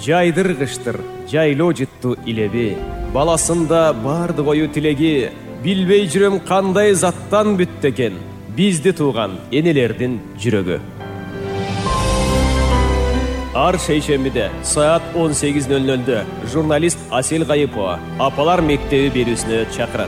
жайдыргыштыр, жайлоо жытту илеби. Баласында барды ою тилеги, билбей жүрөм кандай заттан бүттү экен бизди тууган энелердин жүрөгү. Ар шейшембиде саат 18:00 журналист Асель Кайыпова Апалар мектеби берүүсүнө чакырат.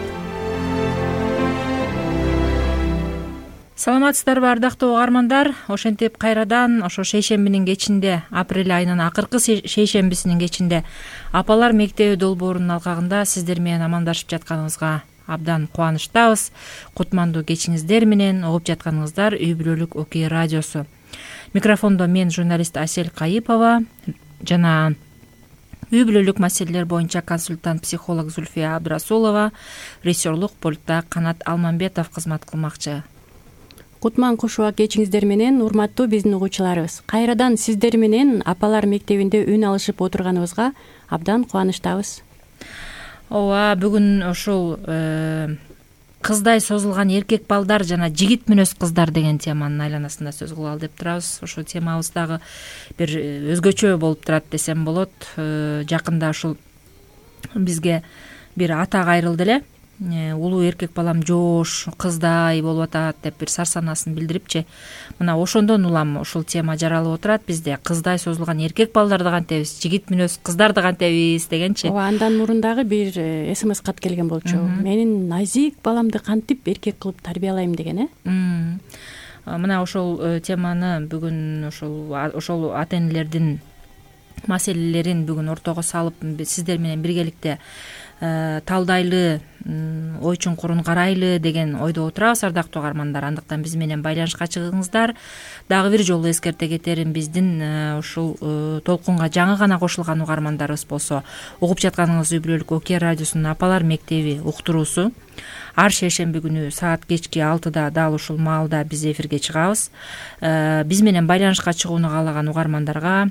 Саламатсыздарбы ардактуу угармандар, ошентип кайрадан ошо шейшембинин кечинде, апрель айынын акыркы шейшембисинин кечинде Апалар мектеби долбоорунун алкагында сиздер менен амандашып жатканыбызга абдан кубанычтабыз. Кутмандуу кечиңиздер менен угуп жатканыңыздар Үй бүлөлүк Окей радиосу. Микрофондо мен журналист Асель Кайыпова жана үй бүлөлүк маселелер боюнча консультант-психолог Зульфия Абдрасулова, режиссерлук пультта Канат Алмамбетов кызмат кылмакчы. Кутман кушуа кечиңиздер менен, урматтуу биздин угуучуларыбыз. Кайрадан сиздер менен Апалар мектебинде үн алышып отурганыбызга абдан кубанычтабыз. Ооба, бүгүн ушул кыздай созулган эркек балдар жана жигит мүнөз кыздар деген теманын айланасында сөз кылалы деп турабыз. Ошол темабыз дагы бир өзгөчө болуп турат десем болот. Жакында ушул бизге бир ата кайрылды эле. Улуу эркек балам жоош, кыздай болуп атат деп бир сарсанасын билдирипчи. Мына ошондон улам ушул тема жаралып отурат бизде. Кыздай созулган эркек балдарды кантебиз, жигит мүнөз кыздарды кантебиз дегенчи. Ооба, андан мурун дагы бир СМС кат келген болчу. Менин назик баламды кантип эркек кылып тарбиялайм деген, Мына ошол теманы бүгүн ошол ата-энелердин маселелерин бүгүн ортого салып сиздер менен биргеликте талдайлы, ой чуңкурун карайлы деген ойдо отурабыз ардактуу угармандар. Андыктан биз менен байланышка чыгыңыздар. Дагы бир жолу эскерте кетерим, биздин ушул толкунга жаңы гана кошулган угармандарыбыз болсо, угуп жатканыңыз Үй бүлөлүк Окей радиосунун Апалар мектеби уктуруусу ар шейшемби күнү саат кечки 6-да дал ушул маалда биз эфирге чыгабыз. Биз менен байланышка чыгууну каалаган угармандарга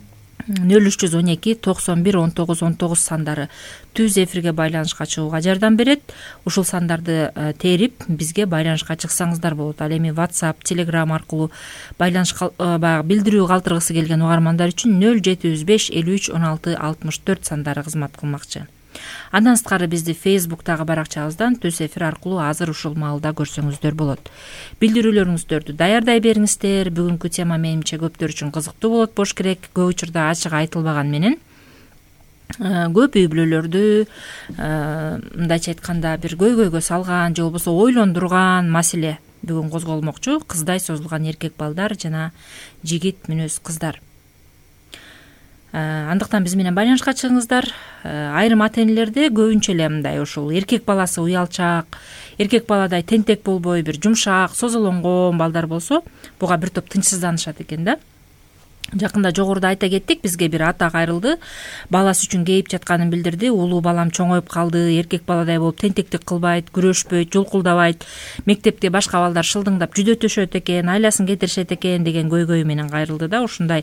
0312 91 19 19 сандары түз эфирге байланышка чыгууга жардам берет. Ушул сандарды терип бизге байланышка чыксаңыздар болот. Ал эми WhatsApp, Telegram аркылуу байланышка билдирүү калтыргысы келген угармандар үчүн 0705 53 16 64 сандары кызмат кылмакчы. Андан сырткары бизди Facebook'тагы баракчабыздан түз эфир аркылуу азыр ушул маалда көрсөңүздөр болот. Билдирүүлөрүңүздөрдү даярдай бериңиздер. Бүгүнкү тема менимче көптөр үчүн кызыктуу болот болуш керек. Көп учурда ачык айтылбаган менен көп үй бүлөлөрдү мындайча айтканда бир көйгөйгө салган же болбосо ойлондурган маселе бүгүн козголмокчу. Кыздай созулган эркек балдар жана жигит мүнөз кыздар. Андыктан биз менен байланышка чыгыңыздар. Айрым ата-энелерде көбүнчө эле мындай ушул эркек баласы уялчак, эркек баладай тентек болбой бир жумшак, созолонгон балдар болсо, буга бир топ тынчсызданышат экен да. Жакында жогоруда айта кеттик, бизге бир ата кайрылды. Баласы үчүн кейип жатканын билдирди. Улуу балам чоңоюп калды, эркек баладай болуп тентектик кылбайт, күрөшпөйт, жулкулдабайт. Мектепте башка балдар шылдыңдап жүдөтүшөт экен, айласын кетиришет экен деген көйгөй менен кайрылды да. Ушундай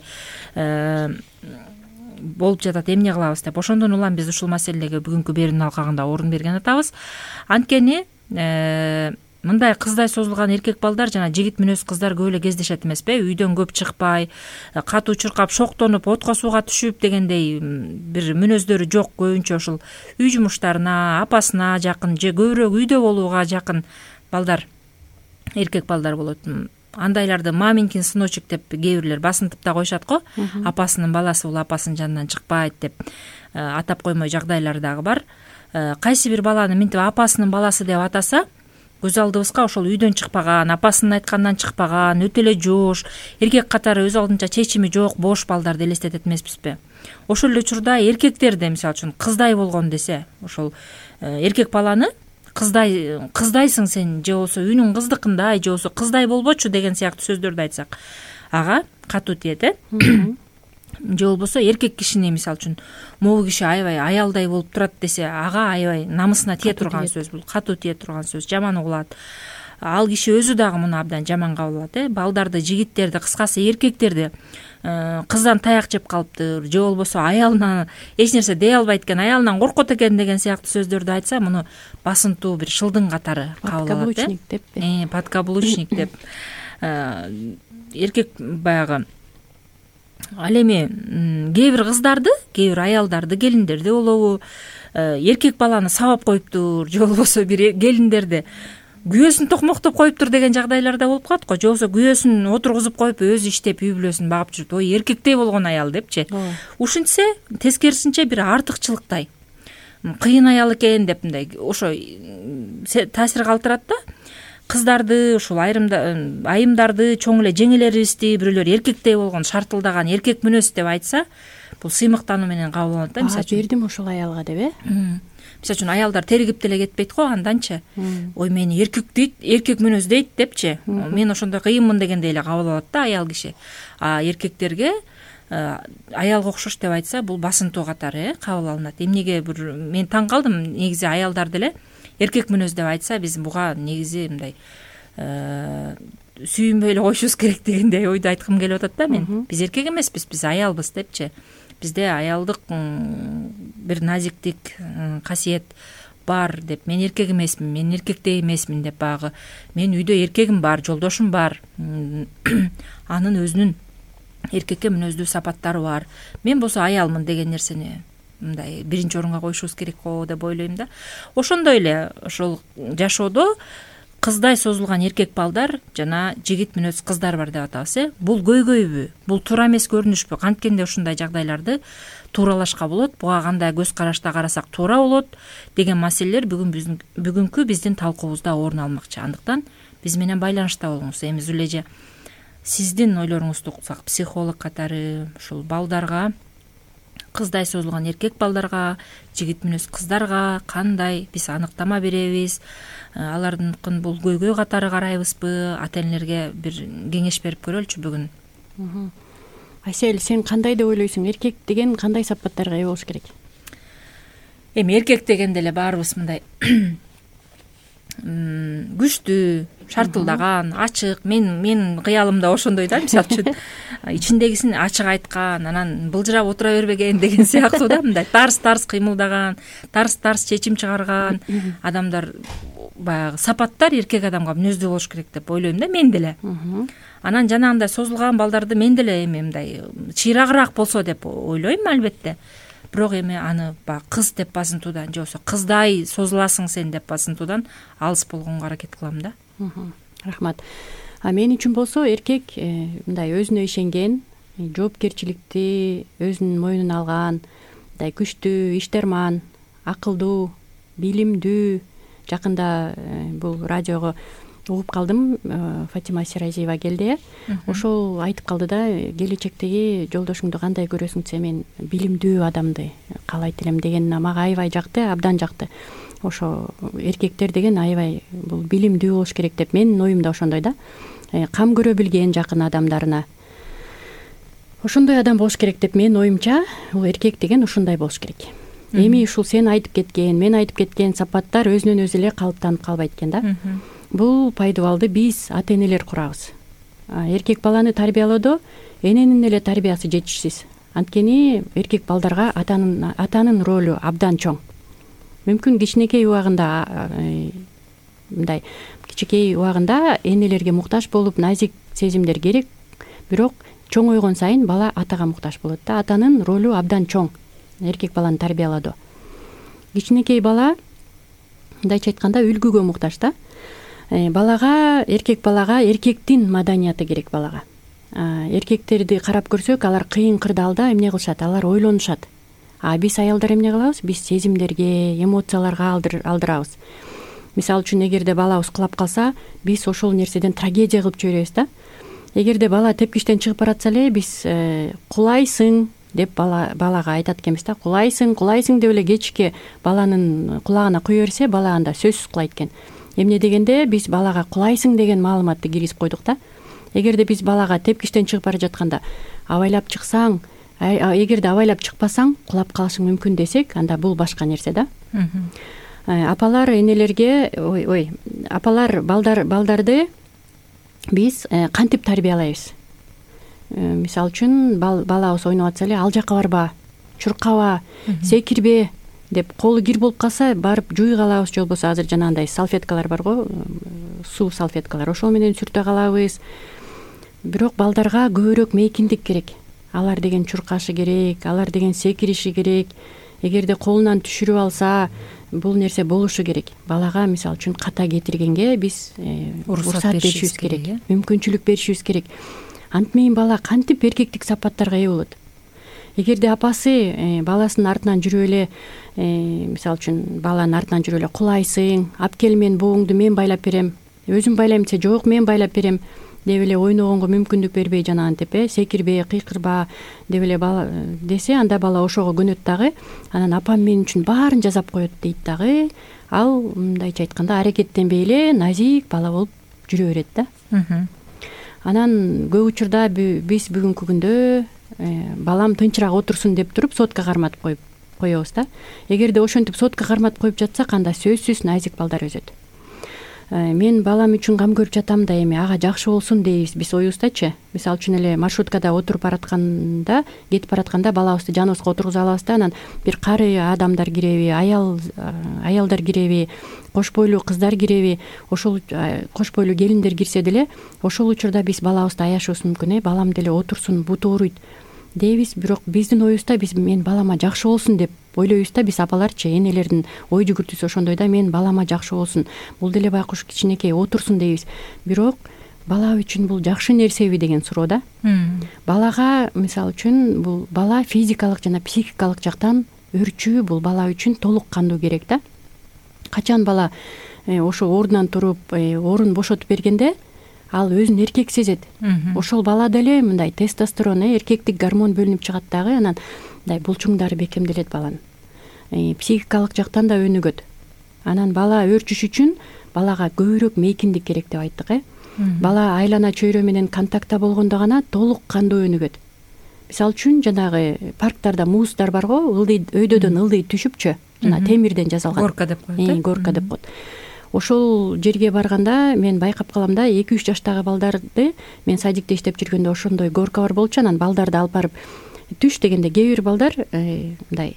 болуп жатат, эмне кылабыз деп. Ошондон улам биз ушул маселеге бүгүнкү берүүнүн алкагында орун берген атабыз. Анткени мындай кыздай созулган эркек балдар жана жигит мүнөз кыздар көп эле кездешет эмеспи? Үйдөн көп чыкпай, катуу чуркап, шоктонуп, отко сууга түшүп дегендей бир мүнөздөрү жок. Көбүнчө ушул үй жумуштарына, апасына жакын же көбүрөөк үйдө болууга жакын балдар, эркек балдар болот. Андайларды маминкин сыночек деп кээ бирлер басынтып да коюшат го. Апасынын баласы бул апасынын жанынан чыкпайт деп атап коймой жагдайлар дагы бар. Кайсы бир баланы минтип апасынын баласы деп атаса, көз алдыбызга ошол үйдөн чыкпаган, апасынын айтканынан чыкпаган, өтө эле жоош, эркек катары өз алдынча чечими жок бош балдарды элестетет эмеспизби? Ошол эле учурда эркектерде мисалы үчүн кыздай болгон десе, ошол эркек баланы кыздайсың сен, же болбосо үнүң кыздыкындай, же болбосо кыздай болбочу деген сыяктуу сөздөрдү айтсак, ага катуу тиет, же болбосо эркек кишини мисалы үчүн могу киши аябай аялдай болуп турат десе, ага аябай намысына тие турган сөз, бул катуу тие турган сөз, жаман угулат. Ал киши өзү дагы муну абдан жаман кабыл алат, балдарды, жигиттерди, кыскасы эркектерди кыздан таяк жеп калыптыр, же болбосо аялынан эч нерсе дей албайт экен, аялынан коркот экен деген сыяктуу сөздөрдү айтса, муну басынтуу бир шылдың катары кабыл алат. Подкаблучник деп. Подкаблучник деп. Эркек баягы Ал эми кээ бир кыздарды, кээ бир аялдарды, келиндерди болобу, эркек баланы сабап коюптур, же болбосо бир келиндерди күйөөсүн токмоктоп коюптур деген жагдайлар да болуп калат го. Же болбосо күйөөсүн отургузуп коюп өзү иштеп үй бүлөсүн багып жүрүп, ой эркектей болгон аял депчи. Ушинтсе тескерисинче бир артыкчылыктай, кыйын аял экен деп мындай ошо таасир калтырат да. Кыздарды, ушул айымдарды, чоң эле жеңелерибизди бирөөлөр эркектей болгон, шартылдаган эркек мүнөз деп айтса, бул сыймыктануу менен кабыл алынат да. Мисалы үчүн бердим ошол аялга деп, Мисалы үчүн аялдар тергип деле кетпейт го анданчы. Ой мени эркек дейт, эркек мүнөз дейт депчи. Мен ошондой кыйынмын дегендей эле кабыл алат да аял киши. Эркектерге аялга окшош деп айтса, бул басынтуу катары кабыл алынат. Эмнеге мен таң калдым, негизи аялдар деле эркек мүнөз деп айтса, биз буга негизи мындай сүйүнбөй эле коюшубуз керек дегендей ойду айткым келип атат да мен. Биз эркек эмеспиз, биз аялбыз депчи. Бизде аялдык бир назиктик касиет бар деп, мен эркек эмесмин, мен эркектей эмесмин деп, багы мен үйдө эркегим бар, жолдошум бар, анын өзүнүн эркекке мүнөздүү сапаттары бар, мен болсо аялмын деген нерсени мындай биринчи орунга коюшубуз керек го деп ойлойм да. Ошондой эле ошол жашоодо кыздай созулган эркек балдар жана жигит мүнөз кыздар бар деп атабыз. Бул көйгөйбү, бул туура эмес көрүнүшпү? Канткенде ушундай жагдайларды тууралашка болот, буга кандай көз карашта карасак туура болот деген маселелер бүгүнкү биздин талкуубузда орун алмакчы. Андыктан биз менен байланышта болуңуз. Эми Зулейжа, сиздин ойлоруңузду уксак, психолог катары ушул балдарга, кыздай созулган эркек балдарга, жигит мүнөз кыздарга кандай биз аныктама беребиз? Алардын бул көйгөй катары карайбызбы? Ата энелерге бир кеңеш берип көрөлүчү бүгүн. Айсел, сен кандай деп ойлойсуң? Эркек деген кандай сапаттарга ээ болуш керек? Эми эркек дегенде эле баарыбыз мындай күчтүү, шартылдаган, ачык. Мен кыялымда ошондой да, мисалы үчүн ичиндегисин ачык айткан, анан былжырап отура бербеген деген сыяктуу да, мындай тарс кыймылдаган, тарс чечим чыгарган адамдар, баягы сапаттар эркек адамга мүнөздүү болуш керек деп ойлойм да, мен деле. Анан жанагындай созулган балдарды мен деле эми мындай чыйрагыраак болсо деп ойлойм албетте. Бирок эми аны баягы кыз деп басынтуудан, же болбосо кыздай созуласың сен деп басынтуудан алыс болгонго аракет кылам да. Рахмат. Мен үчүн болсо эркек мындай өзүнө ишенген, жоопкерчиликти өзүнүн мойнуна алган, мындай күчтүү, иштерман, акылдуу, билимдүү. Жакында бул радиого угуп калдым, Фатима Сиразиева келди. Ошол айтып калды да, келечектеги жолдошуңду кандай көрөсүң десе, мен билимдүү адамды каалайт элем деген мага аябай жакты, абдан жакты. Ошо эркектер деген аябай бул билимдүү болуш керек деп менин оюм да ошондой да. Кам көрө билген жакын адамдарына ошондой адам болуш керек деп менин оюмча, бул эркек деген ушундай болуш керек. Эми ушул сен айтып кеткен, мен айтып кеткен сапаттар өзүнөн өзү эле калыптанып калбайт экен да. Бул пайдубалды биз ата энелер курабыз. Эркек баланы тарбиялоодо эненин эле тарбиясы жетишсиз. Анткени эркек балдарга атанын ролу абдан чоң. Мүмкүн кичинекей убагында мындай кичинекей убагында энелерге муктаж болуп, назик сезимдер керек, бирок чоңойгон сайын бала атага муктаж болот да. Атанын ролу абдан чоң эркек баланы тарбиялоодо. Кичинекей бала мындайча айтканда үлгүгө муктаж да. Эркек балага эркектин маданияты керек балага. Эркектерди карап көрсөк, алар кыйын кырдаалда эмне кылышат? Алар ойлонушат. Биз аялдар эмне кылабыз? Биз сезимдерге, эмоцияларга алдырабыз. Мисалы үчүн, эгерде балабыз кулап калса, биз ошол нерседен трагедия кылып жиберебиз да. Эгерде бала тепкичтен чыгып баратса эле, биз кулайсың деп балага айтат экенбиз да. Кулайсың деп эле кечке баланын кулагына куя берсе, бала анда сөзсүз кулайт экен. Эмне дегенде биз балага кулайсың деген маалыматты киргизип койдук да. Эгерде биз балага тепкичтен чыгып бара жатканда абайлап чыксаң, эгерде абайлап чыкпасаң кулап калышың мүмкүн десек, анда бул башка нерсе да. Апалар энелерге, апалар балдарды биз кантип тарбиялайбыз? Мисалы үчүн, балабыз ойноп атса эле, ал жака барба, чуркаба, секирбе деп колу кир болуп калса, барып жууй калабыз, же болбосо азыр жанагындай салфеткалар бар го, суу салфеткалар, ошол менен сүртө калабыз. Бирок балдарга көбүрөөк мейкиндик керек. алар деген чуркашы керек, алар деген секириши керек. Эгерде колунан түшүрүп алса, бул нерсе болушу керек. Балага мисалы үчүн ката кетиргенге биз уруксат беришибиз керек, мүмкүнчүлүк беришибиз керек. Антменен бала кантип эркектик сапаттарга ээ болот? Эгерде апасы баласынын артынан жүрүп эле, мисалы үчүн баланын артынан жүрүп эле кулайсың, алып кел мен бооңду мен байлап берем, өзүм байлайм десе жок мен байлап берем деп эле ойногонго мүмкүндүк бербей, жанагынтип секирбе, кыйкырба деп эле бала десе, анда бала ошого көнөт дагы. Анан апам мен үчүн баарын жасап коет дейт дагы. Ал мындайча айтканда аракеттенбей эле назик бала болуп жүрө берет да. Анан көп учурда биз бүгүнкү күндө балам тынчыраак отурсун деп туруп сотка карматып коебуз да. Эгерде ошентип сотка карматып коюп жатсак, анда сөзсүз назик балдар өсөт. Мен балам үчүн кам көрүп жатам да, эми ага жакшы болсун дейбиз биз оюбуздачы. Мисалы үчүн эле маршруткада отуруп баратканда, кетип баратканда балабызды жаныбызга отургузуп алабыз да, анан бир кары адамдар киреби, аялдар киреби, кош бойлуу кыздар киреби, ошол кош бойлуу келиндер кирсе деле, ошол учурда биз балабызды аяшыбыз мүмкүн. Балам деле отурсун, буту ооруйт дейбиз. Бирок биздин оюбузда биз мен балама жакшы болсун деп ойлойбуз да. Биз апаларчы, энелердин ой жүгүртүүсү ошондой да, мен балама жакшы болсун, бул деле байкуш кичинекей отурсун дейбиз. Бирок бала үчүн бул жакшы нерсеби деген суроо да. Балага мисалы үчүн бул бала физикалык жана психикалык жактан өрчүү, бул бала үчүн толук кандуу керек да. Качан бала ошо ордунан туруп орун бошотуп бергенде ал өзүн эркек сезет. Ошол бала деле мындай тестостерон, эркектик гормон бөлүнүп чыгат дагы. Анан мындай булчуңдары бекемделет баланын. Психикалык жактан да өнүгөт. Анан бала өрчүш үчүн балага көбүрөөк мейкиндик керек деп айттык. Бала айлана чөйрө менен контактта болгондо гана толук кандуу өнүгөт. Мисалы үчүн жанагы парктарда муздар бар го, өйдөдөн ылдый түшүпчү, жана темирден жасалган. Горка деп коет. Горка деп коет. Ошол жерге барганда мен байкап калам да, 2-3 жаштагы балдарды, мен садикте иштеп жүргөндө ошондой горка бар болчу. Анан балдарды алып барып түш дегенде кээ бир балдар мындай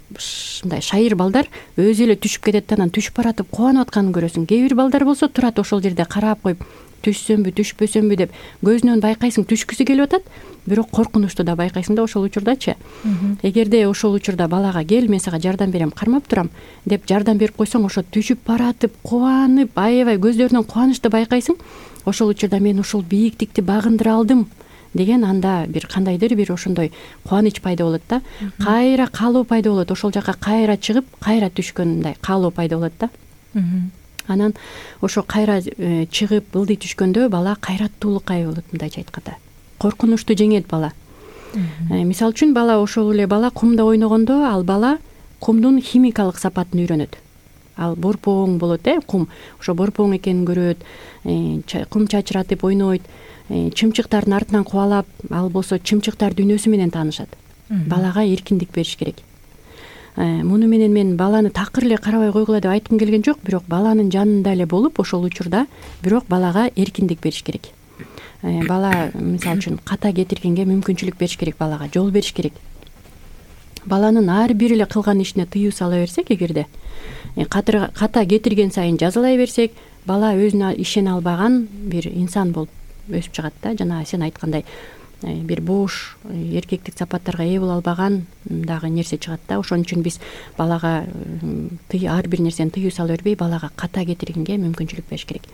шайыр балдар өзү эле түшүп кетет да, анан түшүп баратып кубанып атканын көрөсүң. Кээ бир балдар болсо турат ошол жерде карап коюп, түшсөмбү, түшпөсөмбү деп көзүнөн байкайсың түшкүсү келип атат, бирок коркунучту да байкайсың да ошол учурдачы. Эгерде ошол учурда балага кел мен сага жардам берем, кармап турам деп жардам берип койсоң, ошо түшүп баратып, кубанып, аябай көздөрүнөн кубанычты байкайсың. Ошол учурда мен ушул бийиктикти багындыра алдым деген анда бир кандайдыр бир ошондой кубаныч пайда болот да. Кайра каалоо пайда болот, ошол жака кайра чыгып, кайра түшкөндөй каалоо пайда болот да. Анан ошо кайра чыгып ылдый түшкөндө бала кайраттуулукка ээ болот, мындайча айтканда. Коркунучту жеңет бала. Мисалы үчүн бала ошол эле бала кумда ойногондо, ал бала кумдун химикалык сапатын үйрөнөт. Ал борпоң болот, кум. Ошо борпоң экенин көрөт, кум чачыратып ойнойт, чымчыктардын артынан кубалап, ал болсо чымчыктар дүйнөсү менен таанышат. Балага эркиндик бериш керек. Муну менен мен баланы такыр эле карабай койгула деп айткым келген жок, бирок баланын жанында эле болуп, ошол учурда бирок балага эркиндик бериш керек. Бала мисалы үчүн ката кетиргенге мүмкүнчүлүк бериш керек, балага жол бериш керек. Баланын ар бир эле кылган ишине тыюу сала берсек, эгерде ката кетирген сайын жазалай берсек, бала өзүнө ишене албаган бир инсан болуп өсүп чыгат да. Жана сен айткандай бир бош эркектик сапаттарга ээ боло албаган дагы нерсе чыгат да. Ошон үчүн биз балага ар бир нерсени тыюу сала бербей, балага ката кетиргенге мүмкүнчүлүк бериш керек.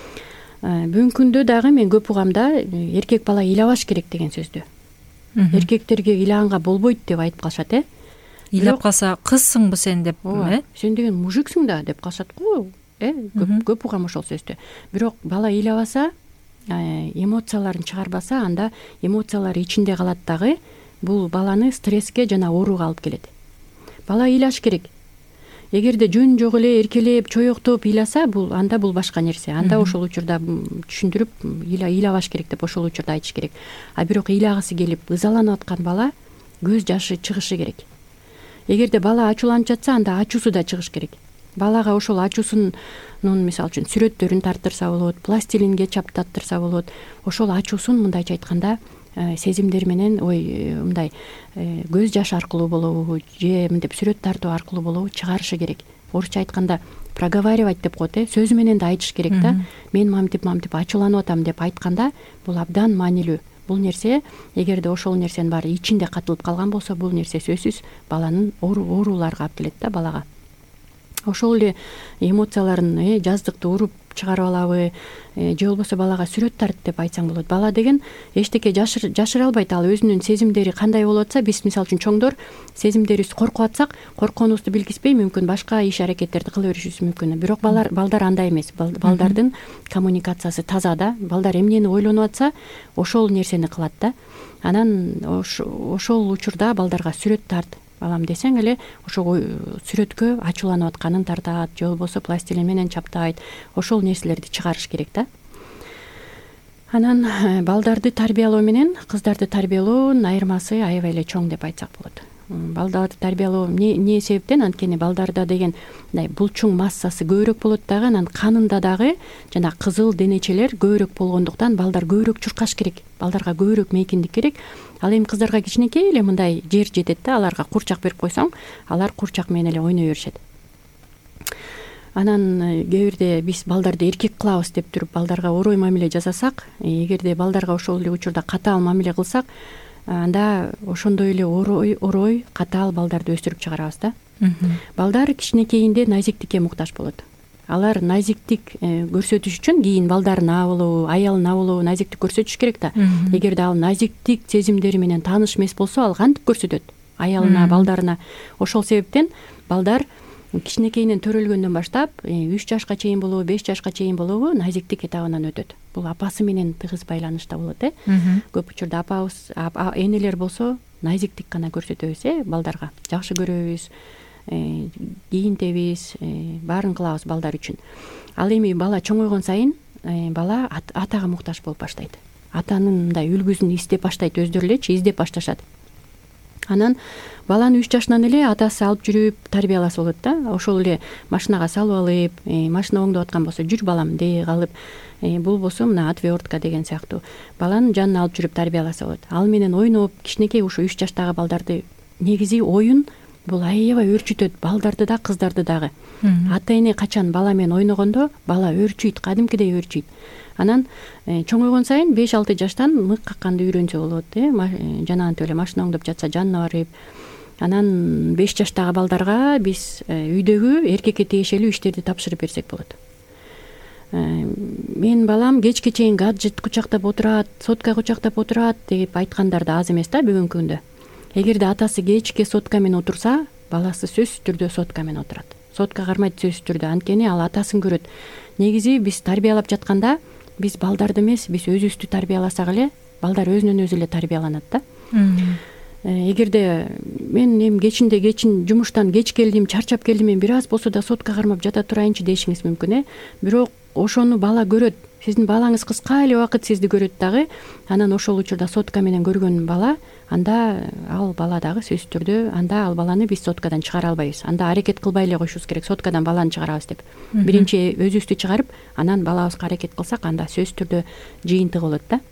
Бүгүнкү күндө дагы мен көп угам да, эркек бала ыйлабаш керек деген сөздү. Эркектерге ыйлаганга болбойт деп айтып калышат. Ыйлап калса кызсыңбы сен деп, сен деген мужиксиң да деп калышат го. Көп угам ошол сөздү. Бирок бала ыйлабаса, эмоцияларын чыгарбаса, анда эмоциялар ичинде калат дагы. Бул баланы стресске жана ооруга алып келет. Бала ыйлаш керек. Эгерде жөн жок эле эркелеп, чоёктоп ыйласа, анда бул башка нерсе. Анда ошол учурда түшүндүрүп, ыйлабаш керек деп ошол учурда айтыш керек. Бирок ыйлагысы келип, ызаланып аткан бала көз жашы чыгышы керек. Эгерде бала ачууланып жатса, анда ачуусу да чыгыш керек. Балага ошол ачуусунун мисалы үчүн сүрөттөрүн тарттырса болот, пластилинге чаптаттырса болот. Ошол ачуусун мындайча айтканда сезимдер менен мындай көз жаш аркылуу болобу же мынтип сүрөт тартуу аркылуу болобу чыгарышы керек. Орусча айтканда проговаривать деп коет, сөзү менен да айтыш керек да. Мен мамтип ачууланып атам деп айтканда, бул абдан маанилүү. бул нерсе эгерде ошол нерсенин баары ичинде катылып калган болсо бул нерсе сөзсүз баланын ооруларга алып келет да балага. Ошол эле эмоцияларын жаздыкты уруп чыгарып алабы же болбосо балага сүрөт тарт деп айтсаң болот. Бала деген эчтеке жашыра албайт. Ал өзүнүн сезимдери кандай болуп атса, биз мисалы үчүн чоңдор сезимдерибиз коркуп атсак, коркконубузду билгизбей мүмкүн башка иш аракеттерди кыла беришибиз мүмкүн. Бирок балдар андай эмес. Балдардын коммуникациясы таза да. Балдар эмнени ойлонуп атса, ошол нерсени кылат да. Анан ошол учурда балдарга сүрөт тарт балам десең эле ошол сүрөткө ачууланып атканын тартат, же болбосо пластилин менен чаптайт. Ошол нерселерди чыгарыш керек да. Анан балдарды тарбиялоо менен кыздарды тарбиялоонун айырмасы аябай эле чоң деп айтсак болот. Балдарды тарбиялоо эмне себептен? Анткени балдарда деген мындай булчуң массасы көбүрөөк болот дагы, анан канында дагы жана кызыл денечелер көбүрөөк болгондуктан балдар көбүрөөк чуркаш керек. Балдарга көбүрөөк мейкиндик керек. Ал эми кыздарга кичинекей эле мындай жер жетет да, аларга курчак берип койсоң, алар курчак менен эле ойной беришет. Анан кээ бирде биз балдарды эркек кылабыз деп туруп балдарга орой мамиле жасасак, эгерде балдарга ошол эле учурда катаал мамиле кылсак, анда ошондой эле орой катаал балдарды өстүрүп чыгарабыз да. Балдар кичинекейинде назиктикке муктаж болот. Алар назиктик көрсөтүш үчүн кийин балдарын абылуу, аялын абылуу назиктик көрсөтүш керек да. Эгерде ал назиктик сезимдери менен тааныш эмес болсо, ал кантип көрсөтөт аялына, балдарына? Ошол себептен балдар кичинекейинен төрөлгөндөн баштап 3 жашка чейин болобу, 5 жашка чейин болобу назиктик этабынан өтөт. Бул апасы менен тыгыз байланышта болот. Көп учурда апабыз, энелер болсо назиктик гана көрсөтөбүз, балдарга жакшы көрөбүз, кийинтебиз, баарын кылабыз балдар үчүн. Ал эми бала чоңойгон сайын бала атага муктаж болуп баштайт. Атанын мындай үлгүсүн издеп баштайт, өздөрү элечи издеп башташат. Анан баланы 3 жашынан эле атасы алып жүрүп тарбияласа болот да. Ошол эле машинага салып алып, машина оңдоп аткан болсо жүр балам дей калып, бул болсо мына отвертка деген сыяктуу баланын жанына алып жүрүп тарбияласа болот. Ал менен ойноп, кичинекей ушу 3 жаштагы балдарды негизи оюн бул аябай өөрчүтөт, балдарды да, кыздарды дагы. Ата эне качан бала менен ойногондо бала өөрчүйт, кадимкидей өөрчүйт. Анан чоңойгон сайын 5-6 жаштан мык какканды үйрөнсө болот, жанагынтип эле машина оңдоп жатса жанына барып. Анан 5 жаштагы балдарга биз үйдөгү эркекке тиешелүү иштерди тапшырып берсек болот. Мен балам кечке чейин гаджет кучактап отурат, сотка кучактап отурат деп айткандар да аз эмес да бүгүнкү күндө. Эгерде атасы кечке сотка менен отурса, баласы сөзсүз түрдө сотка менен отурат. Сотка кармайт сөзсүз түрдө, анткени ал атасын көрөт. Негизи биз тарбиялап жатканда биз балдарды эмес, биз өзүбүздү тарбияласак эле, балдар өзүнөн өзү эле тарбияланат да. Эгерде мен эми кечин жумуштан кеч келдим, чарчап келдим, мен бир аз болсо да сотка кармап жата турайынчы дешиңиз мүмкүн, бирок ошону бала көрөт. Сиздин балаңыз кыска эле убакыт сизди көрөт дагы. Анан ошол учурда сотка менен көргөн бала, анда ал бала дагы сөзсүз түрдө, анда ал баланы биз соткадан чыгара албайбыз. Анда аракет кылбай эле коюшубуз керек, соткадан баланы чыгарабыз деп. Биринчи өзүбүздү чыгарып, анан балабызга аракет кылсак, анда сөзсүз түрдө жыйынтыгы болот да.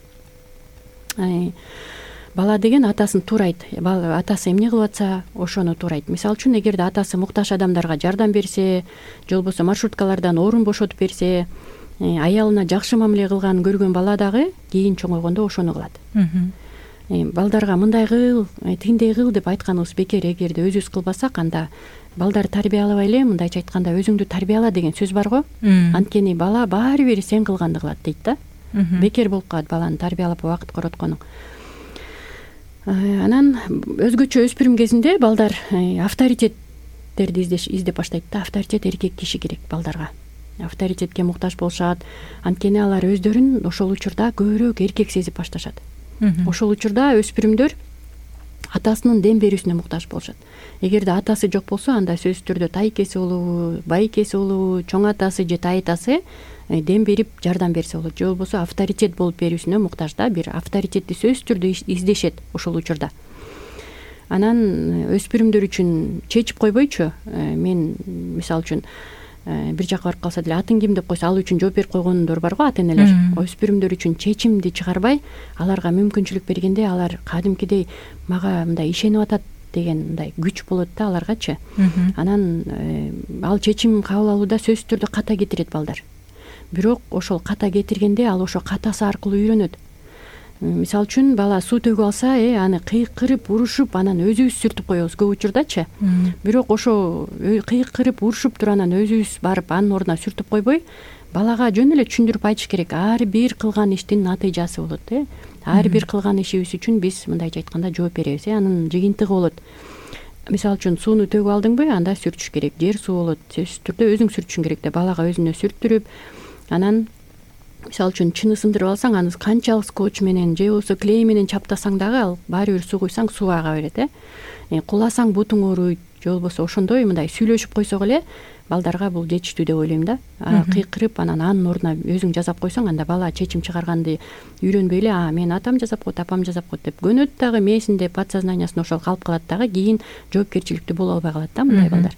Бала деген атасын туурайт. Атасы эмне кылып атса, ошону туурайт. Мисалы үчүн, эгерде атасы муктаж адамдарга жардам берсе, же болбосо маршруткалардан орун бошотуп берсе, аялына жакшы мамиле кылганын көргөн бала дагы кийин чоңойгондо ошону кылат. Балдарга мындай кыл, тигиндей кыл деп айтканыбыз бекер. Эгерде өзүбүз кылбасак, анда балдар тарбиялабай эле, мындайча айтканда, өзүңдү тарбияла деген сөз бар го. Анткени бала баары бир сен кылганды кылат дейт да. Бекер болуп калат баланы тарбиялап убакыт короткону. Анан өзгөчө өспүрүм кезинде балдар авторитеттерди издеп баштайт да. Авторитет эркек киши керек балдарга. Авторитетке муктаж болушат, анткени алар өздөрүн ошол учурда көбүрөөк эркек сезип башташат. Ошол учурда өспүрүмдөр атасынын дем берүүсүнө муктаж болушат. Эгерде атасы жок болсо, анда сөзсүз түрдө тайкеси болобу, байкеси болобу, чоң атасы же тайытасы дем берип жардам берсе болот. Же болбосо авторитет болуп берүүсүнө муктаж да, бир авторитетти сөзсүз түрдө издешет ошол учурда. Анан өспүрүмдөр үчүн чечип койбойчу, мен мисалы үчүн бир жака барып калса деле атын ким деп койсо, ал үчүн жооп берип койгондор бар го ата-энелер. Өспүрүмдөр үчүн чечимди чыгарбай, аларга мүмкүнчүлүк бергенде, алар кадимкидей мага мындай ишенип атат деген мындай күч болот да аларгачы. Анан ал чечим кабыл алууда сөзсүз түрдө ката кетирет балдар. Бирок ошол ката кетиргенде ал ошо катасы аркылуу үйрөнөт. мисалы үчүн бала суу төгүп алса аны кыйкырып урушуп анан өзүбүз сүртүп коебуз көп учурдачы. Бирок ошо кыйкырып урушуп туруп анан өзүбүз барып анын ордуна сүртүп койбой, балага жөн эле түшүндүрүп айтыш керек. Ар бир кылган иштин натыйжасы болот. Ар бир кылган ишибиз үчүн биз мындайча айтканда жооп беребиз. Анын жыйынтыгы болот. Мисалы үчүн сууну төгүп алдыңбы, анда сүртүш керек. Жер суу болот, сөзсүз түрдө өзүң сүртүшүң керек да. Балага өзүнө сүрттүрүп, анан мисалы үчүн чыны сындырып алсаң, аны канчалык скотч менен же болбосо клей менен чаптасаң дагы ал баары бир суу куйсаң суу ага берет. Куласаң бутуң ооруйт, же болбосо ошондой мындай сүйлөшүп койсок эле балдарга бул жетиштүү деп ойлойм да. Кыйкырып анан анын ордуна өзүң жасап койсоң, анда бала чечим чыгарганды үйрөнбөй эле мен атам жасап коет, апам жасап коет деп көнөт дагы, мээсинде подсознаниясында ошол калып калат дагы, кийин жоопкерчиликтүү боло албай калат да мындай балдар.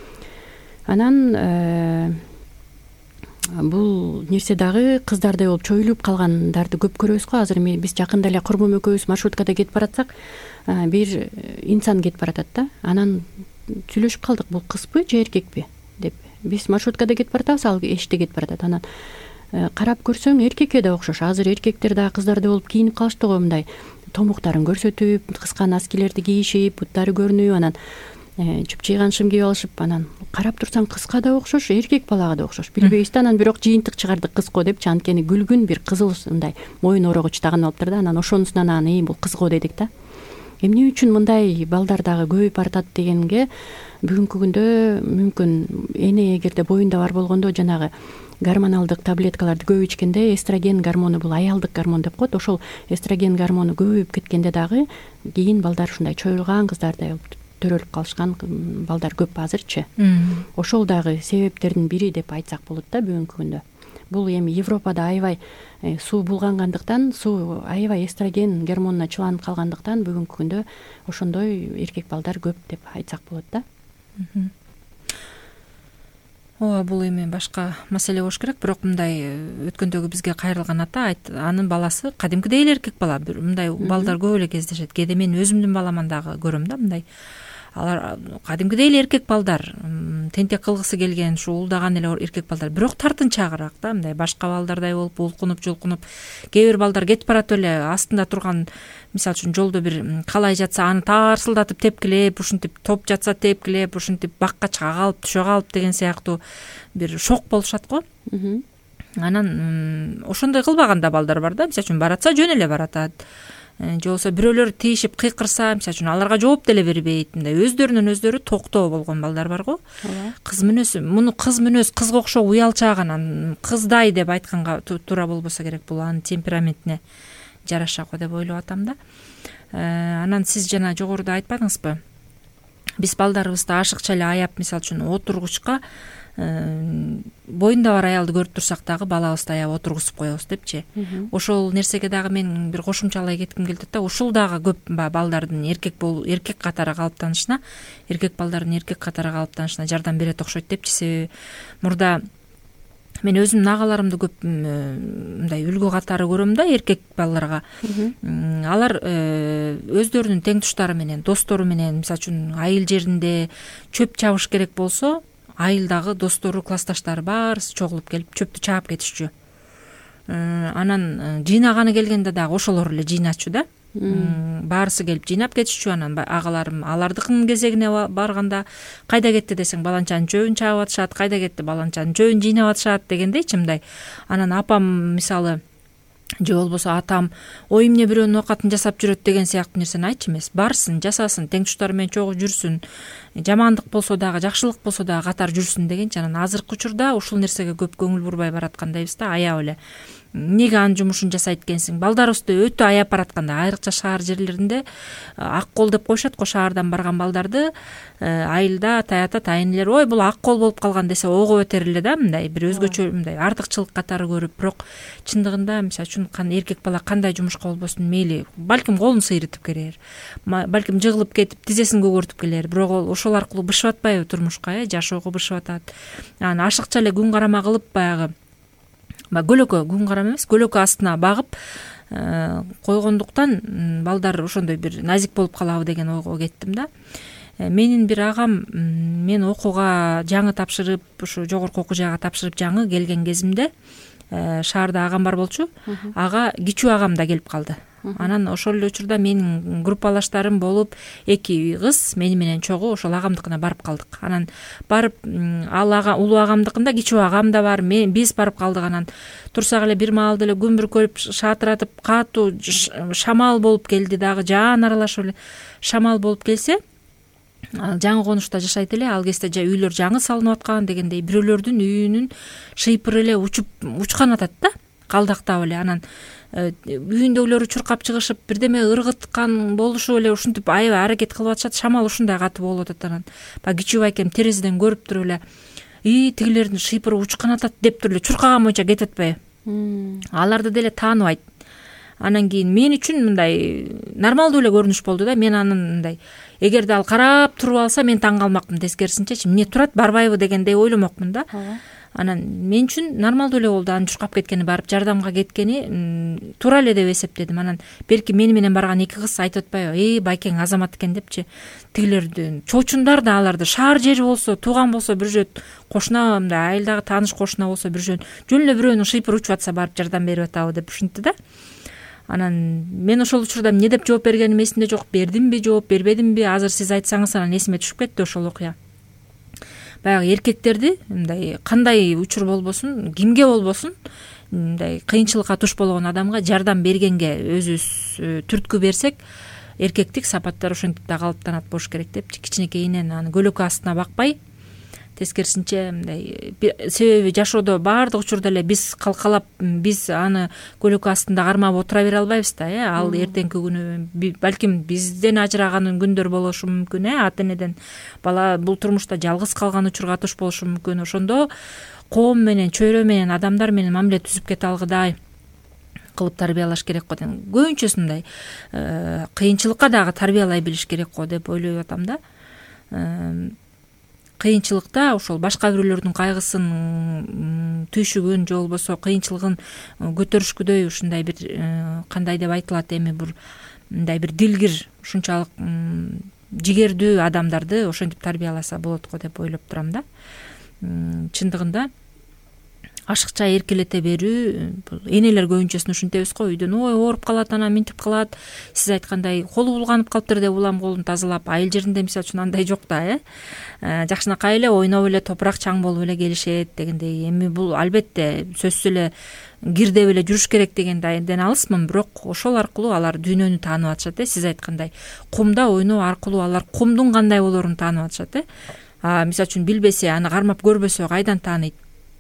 Анан бул нерсе дагы кыздардай болуп чоюлуп калгандарды көп көрөбүз го. Азыр биз жакында эле курбум экөөбүз маршруткада кетип баратсак, бир инсан кетип баратат да. Анан сүйлөшүп калдык, бул кызбы же эркекпи деп. Биз маршруткада кетип баратабыз, ал эшикте кетип баратат. Анан карап көрсөң эркекке да окшош. Азыр эркектер дагы кыздардай болуп кийинип калышты го, мындай томуктарын көрсөтүп, кыска носкилерди кийишип, буттары көрүнүп, анан чүп-чыйган шым кийип алышып, анан карап турсаң кызга да окшош, эркек балага да окшош. Билбейбиз да, анан бирок жыйынтык чыгардык кыз го депчи. Анткени күлгүн бир кызыл мындай моюн орогуч тагынып алыптыр да. Анан ошонусунан анан бул кыз го дедик да. Эмне үчүн мындай балдар дагы көбөйүп баратат дегенге, бүгүнкү күндө мүмкүн эне эгерде боюнда бар болгондо жанагы гормоналдык таблеткаларды көп ичкенде, эстроген гормону бул аялдык гормон деп коет. Ошол эстроген гормону көбөйүп кеткенде дагы кийин балдар ушундай чоюлган кыздардай төрөлүп калышкан балдар көп азырчы. Ошол дагы себептердин бири деп айтсак болот да бүгүнкү күндө. Бул эми Европада аябай суу булгангандыктан, суу аябай эстроген гормонуна чыланып калгандыктан бүгүнкү күндө ошондой эркек балдар көп деп айтсак болот да. Ооба, бул эми башка маселе болуш керек. Бирок мындай өткөндөгү бизге кайрылган ата анын баласы кадимкидей эле эркек бала. Мындай балдар көп эле кездешет. Кээде мен өзүмдүн баламан дагы көрөм да мындай. Алар кадимкидей эле эркек балдар, тентек кылгысы келген, уулдаган эле эркек балдар, бирок тартынчаагыраак да, мындай башка балдардай болуп булкунуп жулкунуп. Кээ бир балдар кетип барат эле, астында турган, мисалы үчүн жолдо бир калай жатса аны тарсылдатып тепкилеп, ушинтип топ жатса тепкилеп, ушинтип бакка чыга калып, түшө калып деген сыяктуу бир шок болушат го. Анан ошондой кылбаган да балдар бар да, мисалы үчүн баратса жөн эле баратат. Же болбосо бирөөлөр тийишип кыйкырса, мисалы үчүн аларга жооп деле бербейт. Мындай өздөрүнөн өздөрү токтоо болгон балдар бар го. Кыз мүнөз, муну кыз мүнөз, кызга окшоп уялчааган, анан кыздай деп айтканга туура болбосо керек. Бул анын темпераментине жараша го деп ойлоп атам да. Анан сиз жана жогоруда айтпадыңызбы? Биз балдарыбызды ашыкча эле аяп, мисалы үчүн отургучка боюнда бар аялды көрүп турсак дагы балабызды аяп отургузуп коебуз депчи. Ошол нерсеге дагы мен бир кошумчалай кетким келди да. Ушул дагы көп балдардын эркек катары калыптанышына, эркек балдардын эркек катары калыптанышына жардам берет окшойт депчи. Себеби мурда мен өзүмдүн агаларымды көп мындай үлгү катары көрөм да эркек балдарга. Алар өздөрүнүн теңтуштары менен, достору менен, мисалы үчүн айыл жеринде чөп чабыш керек болсо, айылдагы достору, классташтары баарысы чогулуп келип чөптү чаап кетишчү. Анан жыйнаганы келгенде дагы ошолор эле жыйначу да. Баарысы келип жыйнап кетишчү. Анан агаларым алардыкынын кезегине барганда кайда кетти десең, баланчанын чөбүн чаап атышат, кайда кетти, баланчанын чөбүн жыйнап атышат дегендейчи мындай. Анан апам мисалы же болбосо атам ой эмне бирөөнүн оокатын жасап жүрөт деген сыяктуу нерсени айтчу эмес. Барсын, жасасын, теңтуштары менен чогуу жүрсүн. Жамандык болсо дагы, жакшылык болсо дагы катар жүрсүн дегенчи. Анан азыркы учурда ушул нерсеге көп көңүл бурбай бараткандайбыз да, аяп эле. Эмнеге анын жумушун жасайт экенсиң? Балдарыбызды өтө аяп баратканда, айрыкча шаар жерлеринде ак кол деп коюшат го. Шаардан барган балдарды айылда таята тайнелер ой бул ак кол болуп калган десе ого өтөр эле да, мындай бир өзгөчө мындай артыкчылык катары көрүп. Бирок чындыгында мисалы үчүн эркек бала кандай жумушка болбосун мейли, балким колун сыйрытып келер, балким жыгылып кетип тизесин көгөртүп келер. Бирок ол ошол аркылуу бышып атпайбы турмушка, жашоого бышып атат. Анан ашыкча эле күн карама кылып баягы көлөкө, күн карама эмес, көлөкө астына багып койгондуктан балдар ошондой бир назик болуп калабы деген ойго кеттим да. Менин бир агам, мен окууга жаңы тапшырып, ушу жогорку окуу жайга тапшырып жаңы келген кезимде шаарда агам бар болчу. Ага кичүү агам да келип калды. Анан ошол эле учурда менин группалаштарым болуп 2 кыз мени менен чогуу ошол агамдыкына барып калдык. Анан барып ал улуу агамдыкында кичүү агам да бар. Биз барып калдык. Анан турсак эле бир маалда эле күн бүркөлүп шаатыратып катуу шамал болуп келди, дагы жаан аралашып эле шамал болуп келсе, жаңы конушта жашайт эле. Ал кезде үйлөр жаңы салынып аткан дегендей бирөөлөрдүн үйүнүн шыйпыры эле учкан атат да, калдактап эле. Анан үйүндөгүлөрү чуркап чыгышып, бирдеме ыргыткан болушуп эле ушинтип аябай аракет кылып атышат. Шамал ушундай катуу болуп атат. Анан баягы кичүү байкем терезеден көрүп туруп эле тигилердин шыйпыры учкан атат деп туруп эле чуркаган боюнча кетип атпайбы. Аларды деле тааныбайт. Анан кийин мен үчүн мындай нормалдуу эле көрүнүш болду да. Мен анын мындай эгерде ал карап туруп алса мен таң калмакмын. Тескерисинчечи эмне турат, барбайбы дегендей ойломокмун да. Анан мен үчүн нормалдуу эле болду. Анын чуркап кеткени, барып жардамга кеткени туура эле деп эсептедим. Анан белки мени менен барган 2 кыз айтып атпайбы, байкең азамат экен депчи. Тигилердин чоочундар да, аларды шаар жери болсо, тууган болсо бир жөн, кошуна мындай айылдагы тааныш кошуна болсо бир жөн эле бирөөнүн шыйпыры учуп атса барып жардам берип атабы деп ушинтти да. Анан мен ошол учурда эмне деп жооп бергеним эсимде жок. Бердимби, жооп бербедимби, азыр сиз айтсаңыз анан эсиме түшүп кетти ошол окуя. Баягы эркектерди мындай кандай учур болбосун, кимге болбосун, мындай кыйынчылыкка туш болгон адамга жардам бергенге өзүбүз түрткү берсек, эркектик сапаттар ошентип да калыптанат болуш керек деп кичинекейинен аны көлөкө астына бакпай, тескерисинче мындай, себеби жашоодо баардык учурда эле биз калкалап, биз аны көлөкө астында кармап отура бере албайбыз да. Ал эртеңки күнү балким бизден ажыраган күндөр болушу мүмкүн. Ата энеден бала бул турмушта жалгыз калган учурга туш болушу мүмкүн. Ошондо коом менен, чөйрө менен, адамдар менен мамиле түзүп кете алгыдай кылып тарбиялаш керек го деп. Көбүнчөсүндай кыйынчылыкка дагы тарбиялай билиш керек го деп ойлоп атам да. Кыйынчылыкта ошол башка бирөөлөрдүн кайгысын түйшүгүн же болбосо кыйынчылыгын көтөрүшкүдөй ушундай бир кандай деп айтылат эми, бир мындай бир дилгир, ушунчалык жигердүү адамдарды ошентип тарбияласа болот го деп ойлоп турам да. Чындыгында ашыкча эркелете берүү, бул энелер көбүнчөсүн ушинтебиз го, үйдөн ой ооруп калат, анан минтип калат, сиз айткандай колу булганып калыптыр деп улам колун тазалап, айыл жеринде мисалы үчүн андай жок да. Жакшынакай эле ойноп эле, топурак чаң болуп эле келишет дегендей. Эми бул албетте сөзсүз эле кирдеп эле жүрүш керек дегенден алысмын, бирок ошол аркылуу алар дүйнөнү таанып атышат. Сиз айткандай кумда ойноо аркылуу алар кумдун кандай болоорун таанып атышат. Мисалы үчүн билбесе, аны кармап көрбөсө кайдан тааныйт?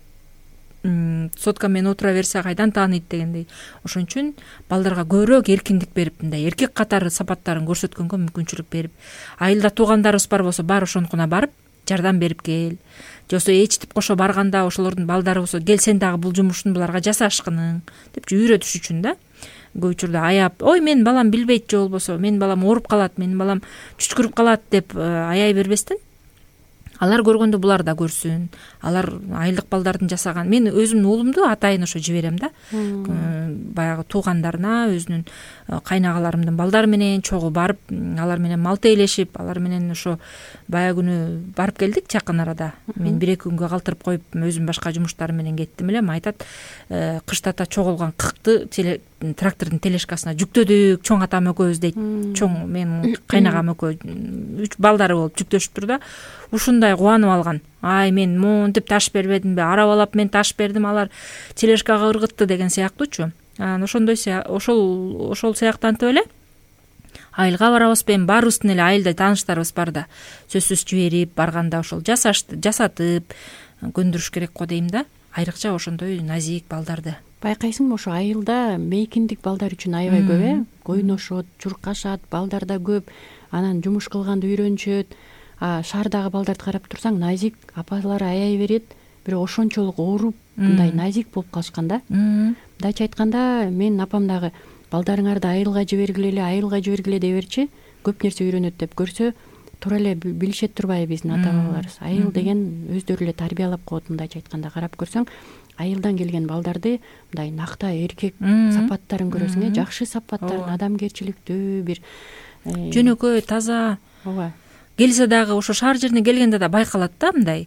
Сотка менен отура берсе кайдан тааныйт дегендей. Ошон үчүн балдарга көбүрөөк эркиндик берип, мындай эркек катары сапаттарын көрсөткөнгө мүмкүнчүлүк берип, айылда туугандарыбыз бар болсо бар ошонукуна барып жардам берип кел. Же болбосо эчтип кошо барганда ошолордун балдары болсо кел сен дагы бул жумушун буларга жасашкының депчи үйрөтүш үчүн да. Көп учурда аяп, ой менин балам билбейт, же болбосо менин балам ооруп калат, менин балам чүчкүрүп калат деп аяй бербестен, алар көргөндө булар да көрсүн. Алар айылдык балдардын жасаган, мен өзүмдүн уулумду атайын ошо жиберем да. Баягы туугандарына, өзүнүн кайнагаларымдын балдары менен чогуу барып, алар менен малтейлешип, алар менен ошо баягы күнү барып келдик жакын арада. Мен 1-2 күнгө калтырып коюп, өзүм башка жумуштарым менен кеттим эле. Айтат, кыштата чогулган кыкты трактордун тележкасына жүктөдүк, чоң атам экөөбүз дейт. Чоң менин кайнагам экөө 3 балдары болуп жүктөшүптүр да. Ушундай кубанып алган. Ай мен монтип таш бербедимби, арабалап мен таш бердим, алар тележкага ыргытты деген сыяктуучу. Ошондой ошол сыяктантып эле айылга барабызбы, баарыбыздын эле айылда тааныштарыбыз бар да. Сөзсүз жиберип барганда ошол жасатып көндүрүш керек го дейм да. Айрыкча ошондой назик балдарды. Байкайсыңбы, ошо айылда мейкиндик балдар үчүн аябай көп, ойношот, чуркашат, балдар да көп, анан жумуш кылганды үйрөнүшөт. Шаардагы балдарды карап турсаң, назик апалары аяй берет, бирок ошончолук ооруп, мындай назик болуп калышкан да. Мындайча айтканда, менин апам дагы балдарыңарды айылга жибергиле деп берчи, көп нерсе үйрөнөт деп көрсө, туура эле билишет турбайбы биздин ата бабаларыбыз. Айыл деген өздөрү эле тарбиялап коет, мындайча айтканда карап көрсөң, айылдан келген балдарды мындай накта эркек сапаттарын көрөсүң, жакшы сапаттарын, адамгерчиликтүү, бир жөнөкөй, таза. Ооба. Келсе дагы ошо шаар жерине келгенде да байкалат да, мындай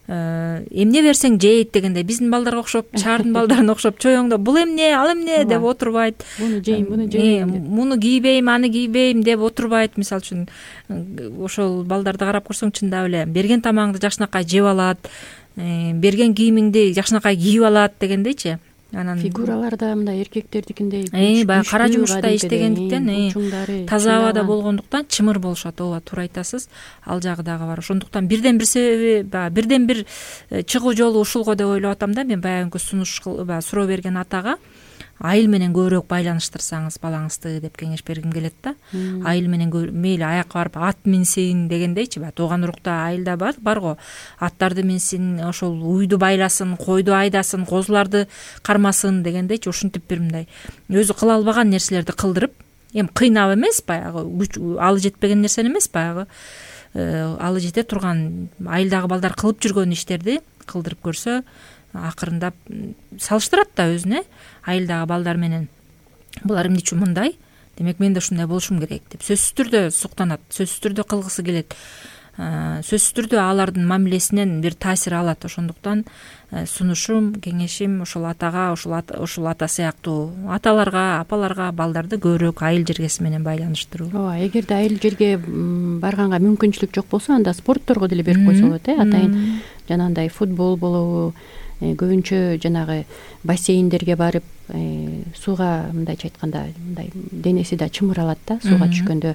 эмне берсең жейт дегендей, биздин балдарга окшоп, шаардын балдарына окшоп чоюңдоп бул эмне, ал эмне деп отурбайт. Муну жейм, буну жейм, муну кийбейм, аны кийбейм деп отурбайт. Мисалы үчүн ошол балдарды карап көрсөң чындап эле берген тамагыңды жакшынакай жеп алат, берген кийимиңди жакшынакай кийип алат дегендейчи. Анан фигуралар да мындай эркектердикиндей баягы кара жумушта иштегендиктен, таза абада болгондуктан чымыр болушат. Ооба, туура айтасыз. Ал жагы дагы бар. Ошондуктан бирден бир себеби, бирден бир чыгуу жолу ушулго деп ойлоп атам да. Мен баягы сунуш суроо берген атага айыл менен көбүрөөк байланыштырсаңыз балаңызды деп кеңеш бергим келет да. Айыл менен мейли аякка барып ат минсин дегендейчи. Тууган урукта айылда барго. Аттарды минсин, ошол уйду байласын, койду айдасын, козуларды кармасын дегендейчи. Ушинтип бир мындай өзү кыла албаган нерселерди кылдырып, эми кыйнап эмес, баягы алы жетпеген нерсени эмес, баягы алы жете турган айылдагы балдар кылып жүргөн иштерди кылдырып көрсө, акырындап салыштырат да өзүнө айылдагы балдар менен. Булар эмне үчүн мындай? Демек мен да ушундай болушум керек деп сөзсүз түрдө суктанат, сөзсүз түрдө кылгысы келет. Сөзсүз түрдө алардын мамилесинен бир таасир алат. Ошондуктан сунушум, кеңешим ошол атага, ошол ата сыяктуу аталарга, апаларга балдарды көбүрөөк айыл жергеси менен байланыштыруу. Ооба, эгерде айыл жерге барганга мүмкүнчүлүк жок болсо, анда спортторго деле берип койсо болот. Атайын жанагындай футбол болобу, көбүнчө жанагы бассейндерге барып, сууга мындайча айтканда мындай денеси да чымыралат да, сууга түшкөндө.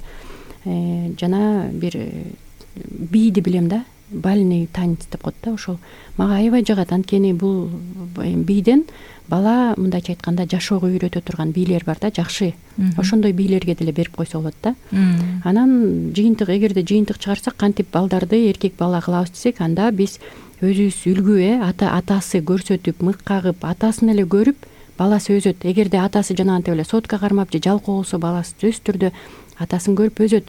Жана бир бийди билем да, бальный танец деп коет да, ошол мага аябай жагат. Анткени бул бийден бала мындайча айтканда жашоого үйрөтө турган бийлер бар да, жакшы. Ошондой бийлерге деле берип койсо болот да. Анан жыйынтык, эгерде жыйынтык чыгарсак, кантип балдарды эркек бала кылабыз десек, анда биз өзүбүз үлгү, атасы көрсөтүп, мык кагып, атасын эле көрүп, баласы өзөт. Эгерде атасы жанагынтип эле сотка кармап же жалкоо болсо, баласы сөзсүз түрдө атасын көрүп өзөт.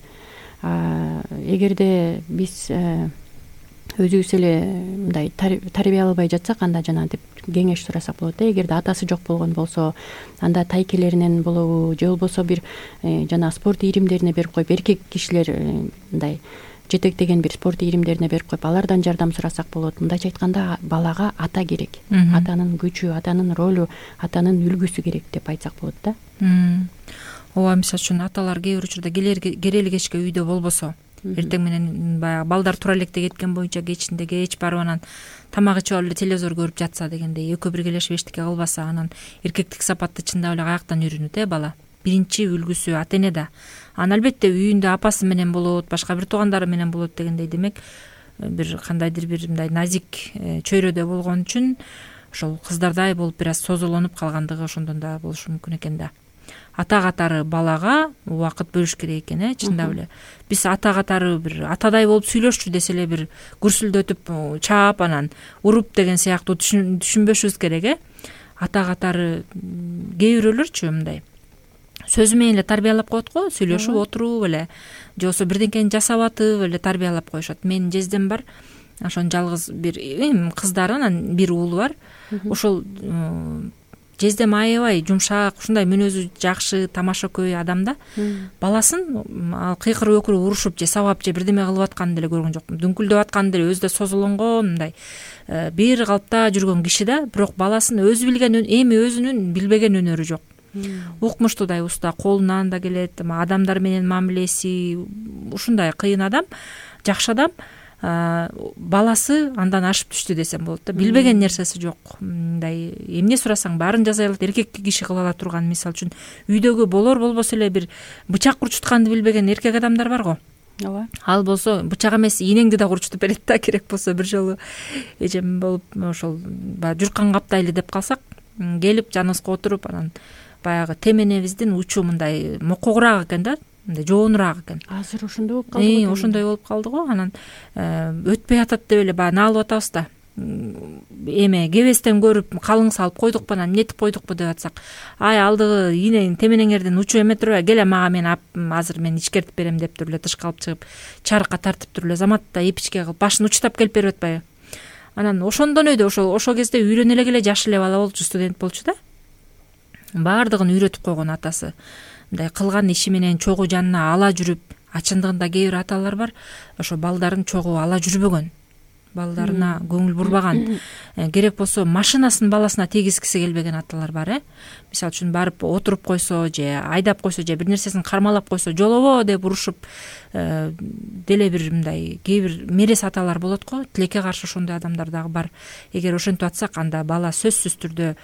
Эгерде биз өзүбүз эле мындай тарбиялабай жатсак, анда жанагынтип кеңеш сурасак болот да. Эгерде атасы жок болгон болсо, анда тайкелеринен болобу, же болбосо бир жана спорт ийримдерине берип коюп, эркек кишилер мындай жетектеген бир спорт ийримдерине берип коюп, алардан жардам сурасак болот. Мындайча айтканда, балага ата керек. Атанын күчү, атанын ролу, атанын үлгүсү керек деп айтсак болот да. Ооба, мисалы үчүн аталар кээ бир учурда керели кечке үйдө болбосо, эртең менен баягы балдар тура электе кеткен боюнча кечинде кеч барып анан тамак ичип алып эле телевизор көрүп жатса дегендей, экөө биргелешип эчтеке кылбаса, анан эркектик сапатты чындап эле каяктан үйрөнөт бала? Биринчи үлгүсү ата эне да. Анан албетте үйүндө апасы менен болот, башка бир туугандары менен болот дегендей. Демек бир кандайдыр бир мындай назик чөйрөдө болгон үчүн ошол кыздардай болуп бир аз созулонуп калгандыгы ошондон да болушу мүмкүн экен да. Ата катары балага убакыт бөлүш керек экен, чындап эле. Биз ата катары бир атадай болуп сүйлөшчү десе эле бир күрсүлдөтүп, чаап, анан уруп деген сыяктуу түшүнбөшүбүз керек. Ата катары кээ бирөөлөрчү мындай сөзү менен эле тарбиялап коет го, сүйлөшүп отуруп эле, же болбосо бирдеңкени жасап атып эле тарбиялап коюшат. Менин жездем бар, ошонун жалгыз бир кыздары, анан бир уулу бар. Ошол жездем аябай жумшак, ушундай мүнөзү жакшы, тамашакөй адам да. Баласын ал кыйкырып өкүрүп урушуп же сабап же бирдеме кылып атканын деле көргөн жокмун. Дүңкүлдөп атканын деле, өзү да созулонгон, мындай бир калыпта жүргөн киши да, бирок баласын өзү билген, эми өзүнүн билбеген өнөрү жок. Укмуштуудай уста, колунан да келет, адамдар менен мамилеси ушундай кыйын адам, жакшы адам. Баласы андан ашып түштү десем болот да. Билбеген нерсеси жок. Мындай эмне сурасаң баарын жасай алат, эркек киши кыла ала турган. Мисалы үчүн үйдөгү болор болбосо эле бир бычак курчутканды билбеген эркек адамдар бар го. Ооба. Ал болсо бычак эмес, ийнеңди да курчутуп берет да, керек болсо. Бир жолу эжем болуп ошол журкан каптайлы деп калсак, келип жаныбызга отуруп, анан баягы теменебиздин учу мындай мокогураак экен да, мындай жоонураак экен. Азыр ошондой болуп калды. Ошондой болуп калды го. Анан өтпөй атат деп эле баягы наалып атабыз да. Эме кебестен көрүп калың салып койдукпу, анан эмнетип койдукпу деп атсак, ай алдыгы ийнең теменеңердин учу эме турбай, келе мага мен азыр мен ичкертип берем деп туруп эле тышка алып чыгып, чарыкка тартып туруп эле заматта эпичке кылып башын учтап келип берип атпайбы. Анан ошондон өйдө, ошол кезде үйрөнө эле келе жаш эле бала болчу, студент болчу да. Баардыгын үйрөтүп койгон атасы. Мындай кылган иши менен чогуу жанына ала жүрүп, ачындыгында кээ бир аталар бар, ошо балдарын чогуу ала жүрбөгөн. балдарына көңүл бурбаган, керек болсо машинасын баласына тийгизгиси келбеген аталар бар. Мисалы үчүн барып отуруп койсо же айдап койсо же бир нерсесин кармалап койсо жолобо деп урушуп деле бир мындай кээ бир мерес аталар болот го. Тилекке каршы ошондой адамдар дагы бар. Эгер ошентип атсак, анда бала сөзсүз түрдө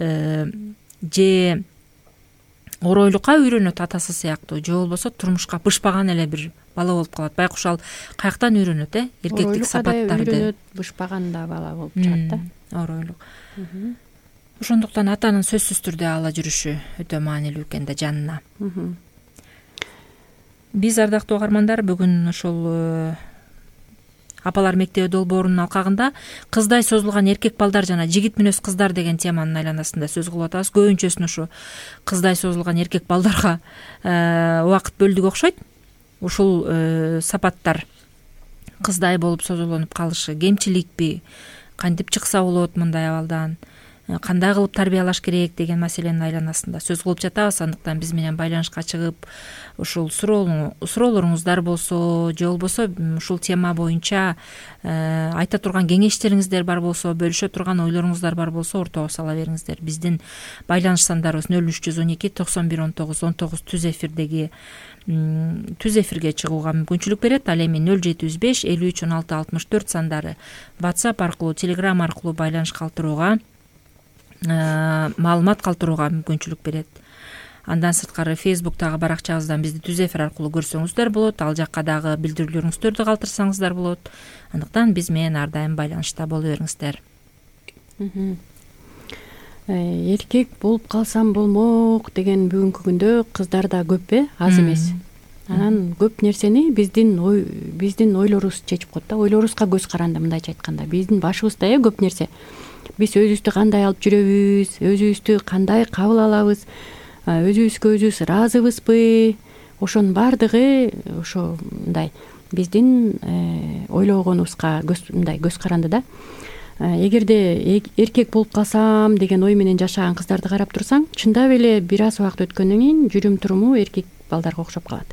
же оройлукка үйрөнөт атасы сыяктуу, же болбосо турмушка бышпаган эле бир бала болуп калат. Байкуш ал каяктан үйрөнөт, эркектик сапаттарды? Үйрөнөт, бышпаган да бала болуп чыгат да. Оройлук. Ошондуктан атанын сөзсүз түрдө ала жүрүшү өтө маанилүү экен да жанына. Биз, ардактуу угармандар, бүгүн ушул апалар мектеби долбоорунун алкагында кыздай созулган эркек балдар жана жигит мүнөз кыздар деген теманын айланасында сөз кылып атабыз. Көбүнчөсүн ушу кыздай созулган эркек балдарга убакыт бөлдүк окшойт. Ушул сапаттар кыздай болуп созулонуп калышы кемчиликпи, кантип чыкса болот мындай абалдан, кандай кылып тарбиялаш керек деген маселенин айланасында сөз кылып жатабыз. Андыктан биз менен байланышка чыгып, ушул суроолоруңуздар болсо же болбосо ушул тема боюнча айта турган кеңештериңиздер бар болсо, бөлүшө турган ойлоруңуздар бар болсо, ортого сала бериңиздер. Биздин байланыш сандарыбыз 0312 91 19 19 түз эфирге чыгууга мүмкүнчүлүк берет. Ал эми 0705 53 16 64 сандары WhatsApp аркылуу, Telegram аркылуу байланыш калтырууга, маалымат калтырууга мүмкүнчүлүк берет. Андан сырткары Facebook'тагы баракчабыздан бизди түз эфир аркылуу көрсөңүздөр болот. Ал жакка дагы билдирүүлөрүңүздөрдү калтырсаңыздар болот. Андыктан биз менен ар дайым байланышта боло бериңиздер. Эркек болуп калсам болмок деген бүгүнкү күндө кыздарда көп, аз эмес. Анан көп нерсени биздин ойлорубуз чечип коет да. Ойлорубузга көз каранды, мындайча айтканда. Биздин башыбызда көп нерсе. Биз өзүбүздү кандай алып жүрөбүз, өзүбүздү кандай кабыл алабыз, өзүбүзгө өзүбүз ыраазыбызбы, ошонун баардыгы ошо мындай биздин ойлогонубузга көз каранды да. Эгерде эркек болуп калсам деген ой менен жашаган кыздарды карап турсаң, чындап эле бир аз убакыт өткөндөн кийин жүрүм туруму эркек балдарга окшоп калат.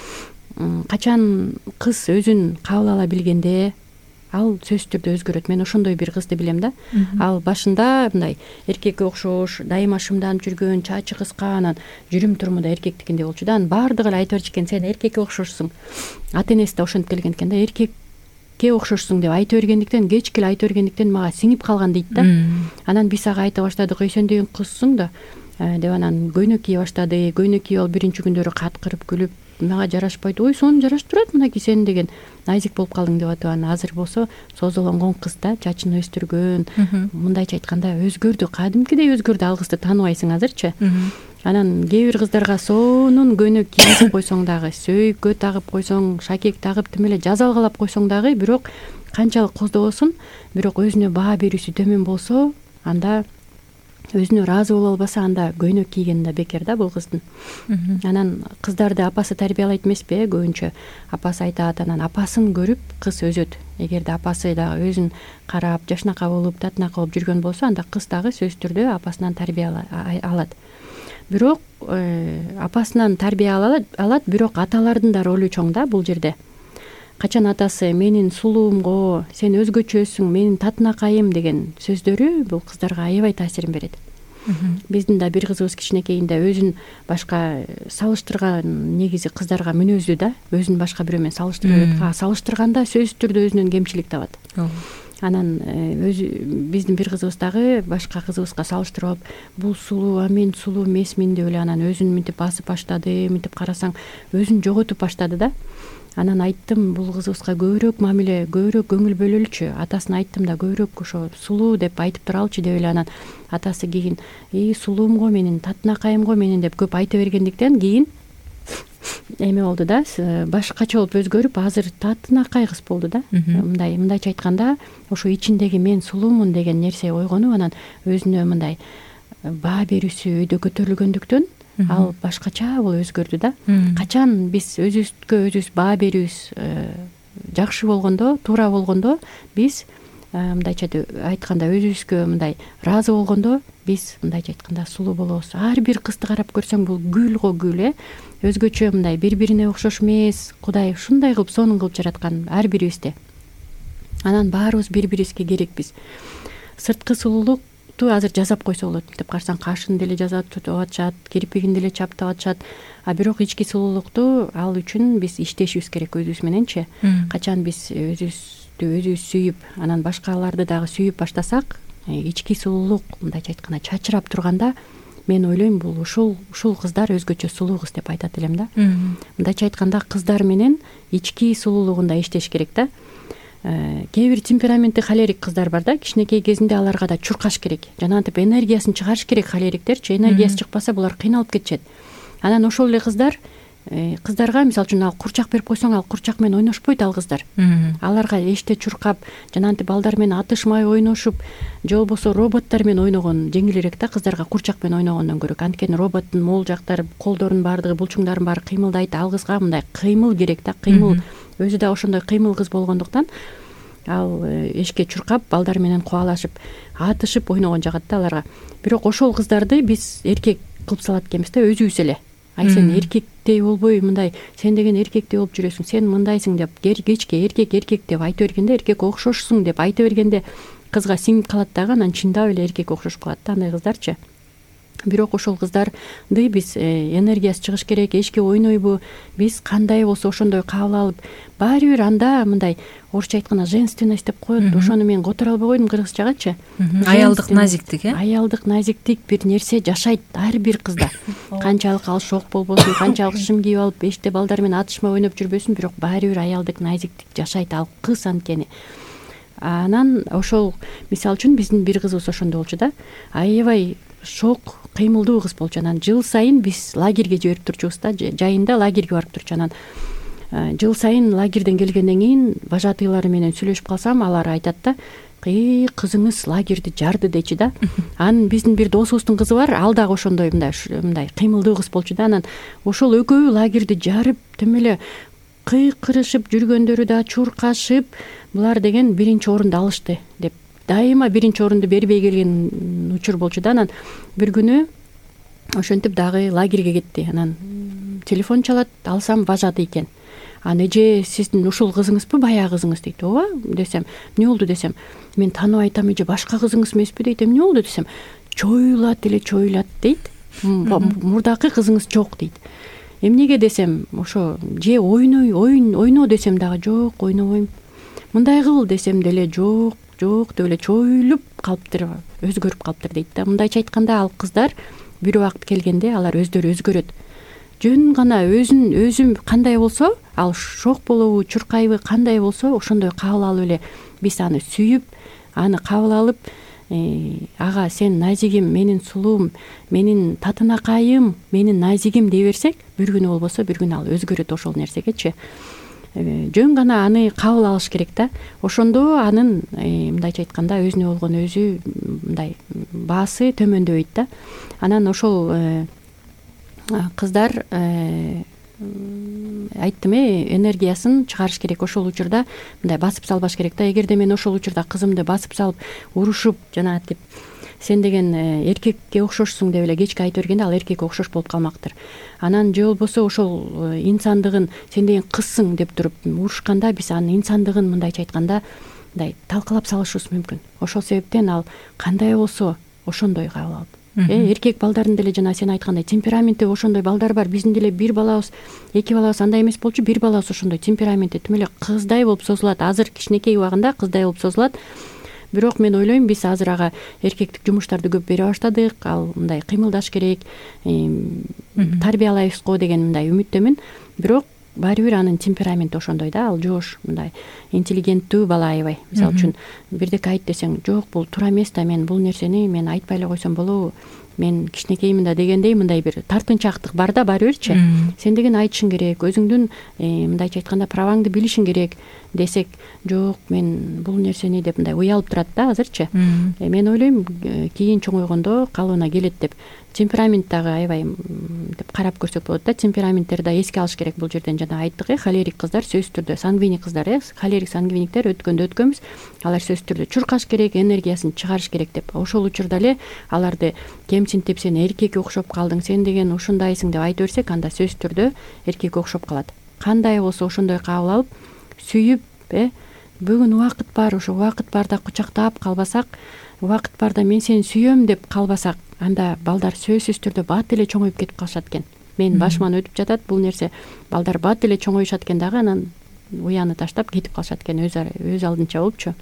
Качан кыз өзүн кабыл ала билгенде ал сөзсүз түрдө өзгөрөт. Мен ошондой бир кызды билем да. Ал башында мындай эркекке окшош, дайыма шымданып жүргөн, чачы кыска, анан жүрүм туруму да эркектикиндей болчу да. Анан баардыгы эле айтып берчү экен, сен эркекке окшошсуң. Ата энеси да ошентип келген экен да, эркекке окшошсуң деп айта бергендиктен, кечке эле айта бергендиктен мага сиңип калган дейт да. Анан биз ага айта баштадык, сен деген кызсың да деп, анан көйнөк кие баштады. Көйнөк кийип ал биринчи күндөрү каткырып күлүп, мага жарашпайт, ой сонун жарашып турат, мынакей сен деген найзик болуп калдың деп атып. Анан азыр болсо созулонгон кыз да, чачын өстүргөн, мындайча айтканда өзгөрдү, кадимкидей өзгөрдү. Ал кызды тааныбайсың азырчы. Анан кээ бир кыздарга сонун көйнөк кийгизип койсоң дагы, сөйкө тагып койсоң, шакек тагып, тим эле жазалгалап койсоң дагы, бирок канчалык коздобосун, бирок өзүнө баа берүүсү төмөн болсо, анда өзүнө ыраазы боло албаса, анда көйнөк кийгени да бекер да бул кыздын. Анан кыздарды апасы тарбиялайт эмеспи? Көбүнчө апасы айтат, анан апасын көрүп кыз өсөт. Эгерде апасы дагы өзүн карап, жашнака болуп, татынака болуп жүргөн болсо, анда кыз дагы сөзсүз түрдө апасынан тарбия алат. Бирок апасынан тарбия алат, бирок аталардын да ролу чоң да бул жерде. Качан атасы менин сулуумго, сен өзгөчөсүң, менин татынакайым деген сөздөрү бул кыздарга аябай таасирин берет. Биздин да бир кызыбыз кичинекейинде өзүн башка салыштырган, негизи кыздарга мүнөздүү да, өзүн башка бирөө менен салыштырганда сөзсүз түрдө өзүнөн кемчилик табат. Анан биздин бир кызыбыз дагы башка кызыбызга салыштырып, бул сулуу, а мен сулуу эмесмин деп эле анан өзүн мынтип басып баштады, мынтип карасаң өзүн жоготуп баштады да. Анан айттым, бул кызыбызга көбүрөөк мамиле, көбүрөөк көңүл бөлөлүчү. Атасына айттым да, көбүрөөк ошо сулуу деп айтып туралчы деп эле. Анан атасы кийин сулуумго менин, татынакайымго менин деп көп айта бергендиктен кийин эме болду да, башкача болуп өзгөрүп, азыр татынакай кыз болду да. Мындайча айтканда, ошо ичиндеги мен сулуумун деген нерсе ойгонуп, анан өзүнө мындай баа берүүсү өйдө көтөрүлгөндүктөн ал башкача болуп өзгөрдү да. Качан биз өзүбүзгө өзүбүз баа берүүбүз жакшы болгондо, туура болгондо, биз мындайча айтканда өзүбүзгө мындай ыраазы болгондо, биз мындайча айтканда сулуу болобуз. Ар бир кызды карап көрсөң, бул гүл го гүл, өзгөчө мындай бири-бирине окшош эмес, Кудай ушундай кылып сонун кылып жараткан ар бирибизди. анан баарыбыз бири бирибизге керекпиз. Сырткы сулуулукту азыр жасап койсо болот. Мынтип карасаң кашын деле жасап атышат, кирпигин деле чаптап атышат. А бирок ички сулуулукту ал үчүн биз иштешибиз керек өзүбүз мененчи. Качан биз өзүбүз сүйүп, анан башкаларды дагы сүйүп баштасак, ички сулуулук мындайча айтканда чачырап турганда, мен ойлойм бул ушул кыздар өзгөчө сулуу кыз деп айтат элем да. Мындайча айтканда кыздар менен ички сулуулугунда иштеш керек да. Кээ бир темпераменти холерик кыздар бар да, кичинекей кезинде аларга да чуркаш керек. Жанагынтип энергиясын чыгарыш керек холериктерчи, энергиясы чыкпаса булар кыйналып кетишет. Анан ошол эле кыздарга мисалы үчүн ал курчак берип койсоң, ал курчак менен ойношпойт ал кыздар. Аларга эште чуркап, жанагынтип балдар менен атышмай ойношуп, же болбосо роботтор менен ойногон жеңилирээк да кыздарга курчак менен ойногондон көрө. Анткени роботтун могул жактары, колдорунун баардыгы, булчуңдардын баары кыймылдайт. Ал кызга мындай кыймыл керек да, кыймыл. Өзү да ошондой кыймыл кыз болгондуктан ал эшке чуркап, балдар менен кубалашып, атышып ойногон жагат да аларга. Бирок ошол кыздарды биз эркек кылып салат экенбиз да, өзүбүз эле. Ай сен эркектей болбой мындай, сен деген эркектей болуп жүрөсүң, сен мындайсың деп кечке эркек деп айта бергенде, эркек окшошсуң деп айта бергенде кызга сиңип калат дагы, анан чындап эле эркек окшошуп калат да андай кыздарчы. Бирок ошол кыздарды биз энергиясы чыгыш керек, эшикке ойнойбу, биз кандай болсо ошондой кабыл алып, баары бир анда мындай орусча айтканда женственность деп коет. Ошону мен которо албай койдум кыргызчагачы. Аялдык назиктик, аялдык назиктик бир нерсе жашайт ар бир кызда. Канчалык ал шок болбосун, канчалык шым кийип алып, эшикте балдар менен атышмай ойноп жүрбөсүн, бирок баары бир аялдык назиктик жашайт ал кыз анткени. Анан ошол мисалы үчүн биздин бир кызыбыз ошондой болчу да. Аябай шок, кыймылдуу кыз болчу. Анан жыл сайын биз лагерге жиберип турчубуз да, жайында лагерге барып турчу. Анан жыл сайын лагерден келгенден кийин вожатыйлары менен сүйлөшүп калсам, алар айтат да, кызыңыз лагерди жарды дечи да. Анан биздин бир досубуздун кызы бар, ал дагы ошондой мындай кыймылдуу кыз болчу да. Анан ошол экөө лагерди жарып, тим эле кыйкырышып жүргөндөрү да, чуркашып, булар деген биринчи орунду алышты деп дайыма биринчи орунду бербей келген учур болчу да. Анан бир күнү ошентип дагы лагерге кетти. Анан телефон чалат, алсам вожатый экен. Аны эже сиздин ушул кызыңызбы, баягы кызыңыз дейт. Ооба десем, эмне болду десем, мен тааныбай атам, эже башка кызыңыз эмеспи дейт. Эмне болду десем, чоюлат дейт. Мурдакы кызыңыз жок дейт. Эмнеге десем, ошо же ойно десем дагы жок, ойнобойм. Мындай кыл десем деле жок деп эле чоюлуп калыптыр, өзгөрүп калыптыр дейт да. Мындайча айтканда ал кыздар бир убакыт келгенде алар өздөрү өзгөрөт. Жөн гана өзүм кандай болсо, ал шок болобу, чуркайбы, кандай болсо ошондой кабыл алып эле биз аны сүйүп, аны кабыл алып, ага сен назигим, менин сулуум, менин татынакайым, менин назигим дей берсек, бир күнү болбосо бир күнү ал өзгөрөт ошол нерсегечи. Жөн гана аны кабыл алыш керек да. Ошондо анын мындайча айтканда өзүнө болгон мындай баасы төмөндөбөйт да. Анан ошол кыздар айттым, энергиясын чыгарыш керек. Ошол учурда мындай басып салбаш керек да. Эгерде мен ошол учурда кызымды басып салып, урушуп, жанагынтип сен деген эркекке окшошсуң деп эле кечке айта бергенде, ал эркекке окшош болуп калмактыр. Анан же болбосо ошол инсандыгын сен деген кызсың деп туруп урушканда, биз анын инсандыгын мындайча айтканда мындай талкалап салышыбыз мүмкүн. Ошол себептен ал кандай болсо ошондой кабыл алып. Эркек балдардын деле жана сен айткандай темпераменти ошондой балдар бар. Биздин деле бир балабыз, эки балабыз андай эмес болчу, бир балабыз ошондой темпераменти тим эле кыздай болуп созулат. Азыр кичинекей убагында кыздай болуп созулат. Бирок мен ойлойм, биз азыр ага эркектик жумуштарды көп бере баштадык. Ал мындай кыймылдаш керек, тарбиялайбыз го деген мындай үмүттөмүн. Бирок баары бир анын темпераменти ошондой да. Ал жоош, мындай интеллигенттүү бала аябай. Мисалы үчүн бирдеке айт десең, жок бул туура эмес да, мен бул нерсени мен айтпай эле койсом болобу, мен кичинекеймин да дегендей мындай бир тартынчаактык бар да баары бирчи. Сен деген айтышың керек, өзүңдүн мындайча айтканда праваңды билишиң керек десек, жок мен бул нерсени деп мындай уялып турат да азырчы. Мен ойлойм, кийин чоңойгондо калыбына келет деп. Темперамент дагы аябай деп карап көрсөк болот да. Темпераменттерди да эске алыш керек бул жерден. Жана айттык, холерик кыздар сөзсүз түрдө, сангвиник кыздар, холерик сангвиниктер өткөнбүз. Алар сөзсүз түрдө чуркаш керек, энергиясын чыгарыш керек деп. Ошол учурда эле аларды кемсинтип, сен эркекке окшоп калдың, сен деген ушундайсың деп айта берсек, анда сөзсүз түрдө эркекке окшоп калат. Кандай болсо ошондой кабыл алып, сүйүп, бүгүн убакыт бар, ошо убакыт барда кучактап калбасак, убакыт барда мен сени сүйөм деп калбасак, анда балдар сөзсүз түрдө бат эле чоңоюп кетип калышат экен. Менин башыман өтүп жатат бул нерсе. Балдар бат эле чоңоюшат экен дагы, анан уяны таштап кетип калышат экен өз алдынча болупчу.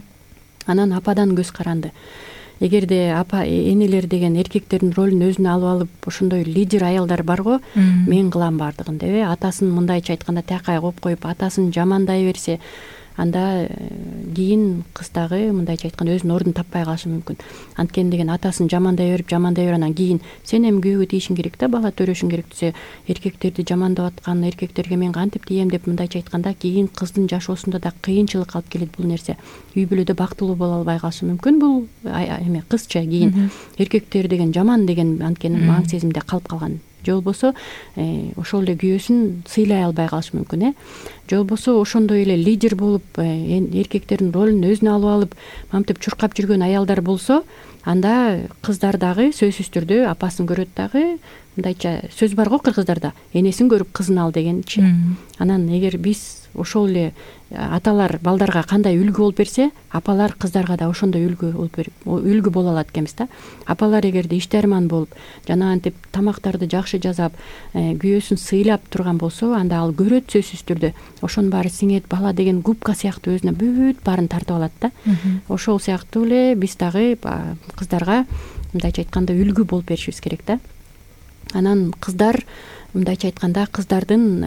Анан ападан көз каранды. Эгерде апа энелер деген эркектердин ролун өзүнө алып алып ошондой лидер аялдар барго, мен кылам бардыгын деп, атасын мындайча айтканда тиякай коюп коюп атасын жамандай берсе, анда кийин кыз дагы мындайча айтканда өзүнүн ордун таппай калышы мүмкүн. Анткени деген атасын жамандай берип анан кийин сен эми күйөөгө тийишиң керек да, бала төрөшүң керек десе, эркектерди жамандап аткан, эркектерге мен кантип тием деп мындайча айтканда кийин кыздын жашоосунда да кыйынчылык алып келет бул нерсе. Үй бүлөдө бактылуу боло албай калышы мүмкүн бул эме кызча кийин. Эркектер деген жаман деген анткени маң сезимде калып калган. Же болбосо ошол эле күйөөсүн сыйлай албай калышы мүмкүн. Же болбосо ошондой эле лидер болуп, эркектердин ролун өзүнө алып алып, мамтип чуркап жүргөн аялдар болсо, анда кыздар дагы сөзсүз түрдө апасын көрөт дагы, мындайча сөз бар го кыргыздарда, энесин көрүп кызын ал дегенчи. Анан эгер биз ошол эле аталар балдарга кандай үлгү болуп берсе, апалар кыздарга да ошондой үлгү боло алат экенбиз да. Апалар эгерде иштерман болуп, жанагынтип тамактарды жакшы жасап, күйөөсүн сыйлап турган болсо, анда ал көрөт сөзсүз түрдө. Ошонун баары сиңет, бала деген губка сыяктуу өзүнө бүт баарын тартып алат да. Ошол сыяктуу эле биз дагы кыздарга мындайча айтканда үлгү болуп беришибиз керек да. Анан кыздар мындайча айтканда кыздар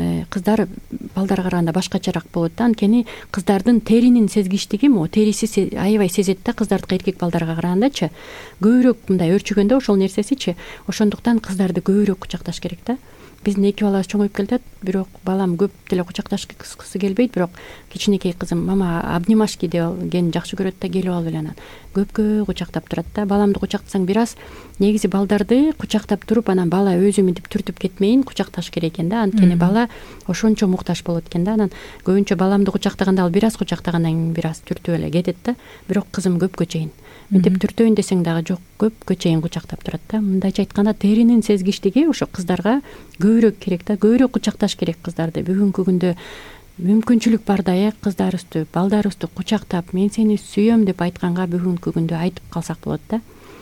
балдарга караганда башкачараак болот да. Анткени кыздардын теринин сезгичтиги, териси аябай сезет да кыздардыкы эркек балдарга карагандачы. Көбүрөөк мындай өрчүгөндө ошол нерсесичи. Ошондуктан кыздарды көбүрөөк кучакташ керек да. Биздин эки балабыз чоңоюп келатат, бирок балам көп деле кучакташкысы келбейт, бирок кичинекей кызым мама обнимашки деген жакшы көрөт да, келип алып эле анан көпкө кучактап турат да. Баламды кучактасаң бир аз негизи балдарды кучактап туруп, анан бала өзү мынтип түртүп кетмейин кучакташ керек экен да. Анткени бала ошончо муктаж болот экен да. Анан көбүнчө баламды кучактаганда ал бир аз кучактагандан кийин бир аз түртүп эле кетет да. Бирок кызым көпкө чейин мынтип түртөйүн десең дагы жок, көпкө чейин кучактап турат да. Мындайча айтканда теринин сезгичтиги ошо кыздарга көбүрөөк керек да. Көбүрөөк кучакташ керек кыздарды. Бүгүнкү күндө мүмкүнчүлүк барда кыздарыбызды, балдарыбызды кучактап, мен сени сүйөм деп айтканга бүгүнкү күндө айтып калсак болот да.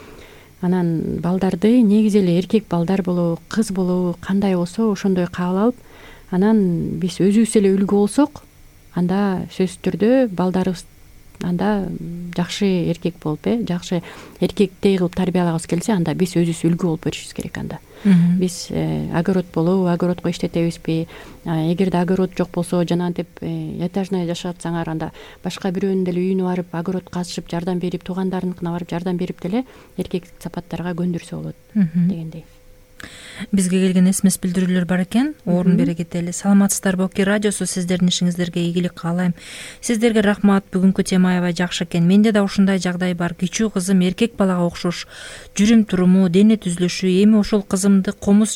Анан балдарды негизи эле эркек балдар болобу, кыз болобу, кандай болсо ошондой кабыл алып, анан биз өзүбүз эле үлгү болсок, анда сөзсүз түрдө балдарыбыз анда жакшы эркек болуп, жакшы эркектей кылып тарбиялагыбыз келсе, анда биз өзүбүз үлгү болуп беришибиз керек анда. Биз огород болобу, огородко иштетебизби? Эгерде огород жок болсо, жанагынтип этажный жашатсаңар, анда башка бирөөнүн деле үйүнө барып огород казышып жардам берип, туугандарыныкына барып жардам берип деле эркек сапаттарга көндүрсө болот дегендей. Бизге келген смс билдирүүлөр бар экен, орун бере кетели. Саламатсыздарбы, Оки радиосу, сиздердин ишиңиздерге ийгилик каалайм. Сиздерге рахмат, бүгүнкү тема аябай жакшы экен. Менде да ушундай жагдай бар. Кичүү кызым эркек балага окшош, жүрүм туруму, дене түзүлүшү. Эми ошол кызымды комуз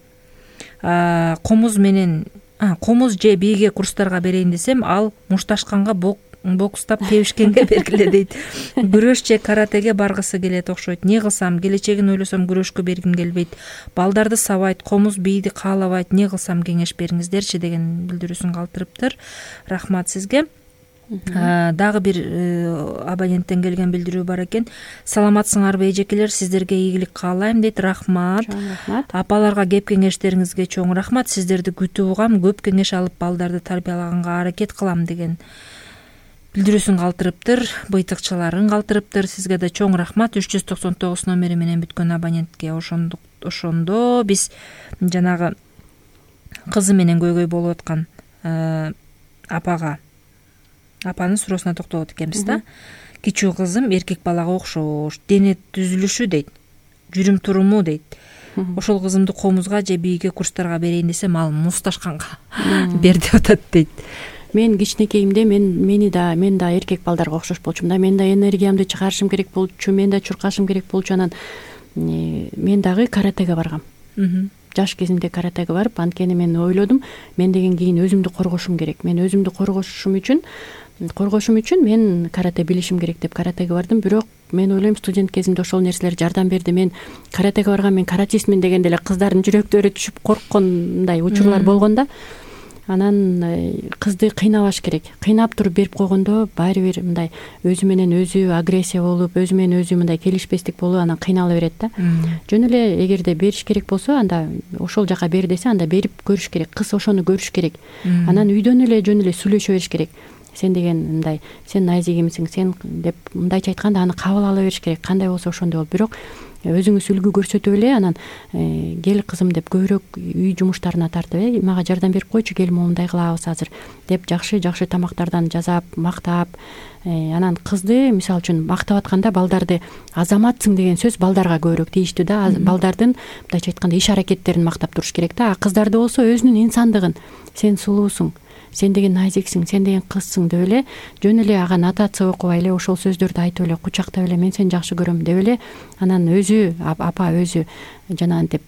же бийге курстарга берейин десем, ал мушташканга бокстап тебишкенге бергиле дейт. Күрөш же каратеге баргысы келет окшойт. Не кылсам? Келечегин ойлосом күрөшкө бергим келбейт. Балдарды сабайт, комуз бийди каалабайт. Не кылсам кеңеш бериңиздерчи деген билдирүүсүн калтырыптыр. Рахмат сизге. Дагы бир абоненттен келген билдирүү бар экен. Саламатсыңарбы эжекелер, сиздерге ийгилик каалайм дейт. Рахмат. Апаларга кеп кеңештериңизге чоң рахмат. Сиздерди күтүп угам, көп кеңеш алып балдарды тарбиялаганга аракет кылам деген билдирүүсүн калтырыптыр, быйтыкчыларын калтырыптыр. Сизге да чоң рахмат. 399 номери менен бүткөн абонентке ошондо биз жанагы кызы менен көйгөй болуп аткан апанын суроосуна токтолот экенбиз да. Кичүү кызым эркек балага окшош, дене түзүлүшү дейт, жүрүм туруму дейт. Ошол кызымды комузга же бийге курстарга берейин десем, ал мушташканга бер деп атат дейт. Мен кичинекейимде мен да эркек балдарга окшош болчумун да. Мен да энергиямды чыгарышым керек болчу, мен да чуркашым керек болчу. Анан мен дагы каратеге баргам. Жаш кезимде каратеге барып, анткени мен ойлодум, мен деген кийин өзүмдү коргошум керек. Мен өзүмдү коргошум үчүн мен карате билишим керек деп каратеге бардым. Бирок мен ойлойм, студент кезимде ошол нерселер жардам берди. Мен каратеге баргам, мен каратистмин дегенде эле кыздардын жүрөктөрү түшүп корккон мындай учурлар болгон да. анан кызды кыйнабаш керек. Кыйнап туруп берип койгондо баары бир мындай өзү менен өзү агрессия болуп, өзү менен өзү мындай келишпестик болуп анан кыйнала берет да. Жөн эле эгерде бериш керек болсо, анда ошол жака бер десе, анда берип көрүш керек. Кыз ошону көрүш керек. Анан үйдөн эле жөн эле сүйлөшө бериш керек. Сен деген мындай, сен назигимсиң, сен деп мындайча айтканда аны кабыл ала бериш керек. Кандай болсо ошондой болуп, бирок өзүңүз үлгү көрсөтүп эле анан кел кызым деп көбүрөөк үй жумуштарына тартып, мага жардам берип койчу, кел моундай кылабыз азыр деп жакшы тамактардан жасап, мактап, анан кызды мисалы үчүн мактап атканда балдарды азаматсың деген сөз балдарга көбүрөөк тийиштүү да. Балдардын мындайча айтканда иш аракеттерин мактап туруш керек да. А кыздарды болсо өзүнүн инсандыгын, сен сулуусуң, сен деген назиксиң, сен деген кызсың деп эле жөн эле ага нотация окубай эле ошол сөздөрдү айтып эле кучактап эле мен сени жакшы көрөм деп эле анан өзү апа өзү жанагынтип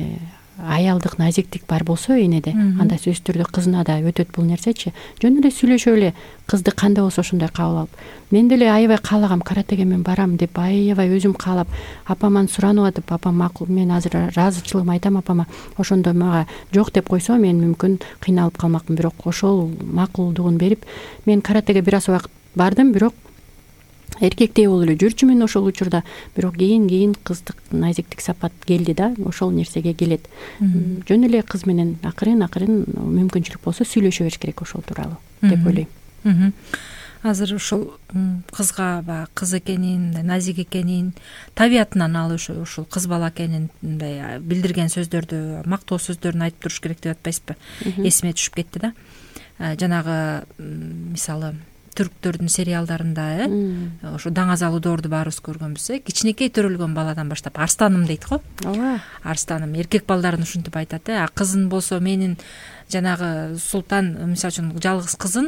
аялдык назиктик бар болсо энеде, анда сөзсүз түрдө кызына да өтөт бул нерсечи. Жөн эле сүйлөшүп эле кызды кандай болсо ошондой кабыл алып, мен деле аябай каалагам, каратеге мен барам деп аябай өзүм каалап, апаман суранып атып, апам макул, мен азыр ыраазычылыгымды айтам апама, ошондо мага жок деп койсо мен мүмкүн кыйналып калмакмын. Бирок ошол макулдугун берип, мен каратеге бир аз убакыт бардым, бирок эркектей болуп эле жүрчүмүн ошол учурда. Бирок кийин кыздык назиктик сапат келди да, ошол нерсеге келет. Жөн эле кыз менен акырын мүмкүнчүлүк болсо сүйлөшө бериш керек ошол тууралуу деп ойлойм. Азыр ушул кызга баягы кыз экенин, назик экенин, табиятынан алып ушул кыз бала экенин мындай билдирген сөздөрдү, мактоо сөздөрүн айтып туруш керек деп атпайсызбы? Эсиме түшүп кетти да. Жанагы мисалы түрктөрдүн сериалдарында ошо Даңазал Удоорду баарыбыз көргөнбүз. Кичинекей төрөлгөн баладан баштап Арстаным дейт го. Ооба. Арстаным эркек балдарын ушинтип айтат. А кызын болсо менин жанагы Султан, мисалы үчүн жалгыз кызын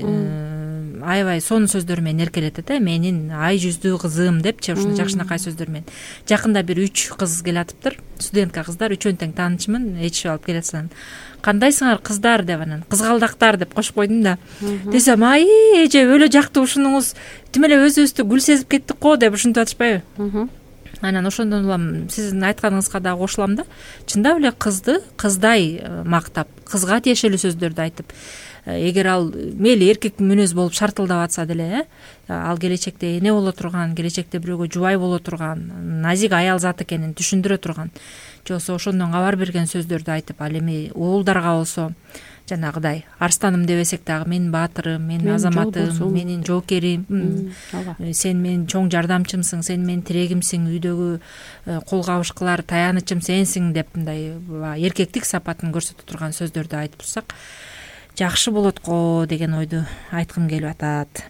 аябай сонун сөздөр менен эркелетет. Менин ай жүздүү кызым депчи, ушундай жакшынакай сөздөр менен. Жакында бир 3 кыз келатыптыр. Студентка кыздар, үчөөнү тең таанычмын, ээрчип алып келатсам. Кандайсыңар кыздар деп анан кызгалдактар деп кошуп койдум да. Десем, ай эже өлө жакты ушунуңуз, тим эле өзүбүздү гүл сезип кеттик го деп ушинтип атышпайбы? Анан ошондон улам сиздин айтканыңызга да кошулам да. Чындап эле кызды кыздай мактап, кызга тиешелүү сөздөрдү айтып, эгер ал мейли эркек мүнөз болуп шартылдап атса деле, ал келечекте эне боло турган, келечекте бирөөгө жубай боло турган, назик аял зат экенин түшүндүрө турган, же болбосо ошондон кабар берген сөздөрдү айтып, ал эми уулдарга болсо жанагыдай Арстаным дебесек дагы менин баатырым, менин азаматым, менин жоокерим, сен менин чоң жардамчымсың, сен менин тирегимсиң, үйдөгү кол кабыш кылар таянычым сенсиң деп мындай эркектик сапатын көрсөтө турган сөздөрдү айтып турсак жакшы болот го деген ойду айткым келип атат.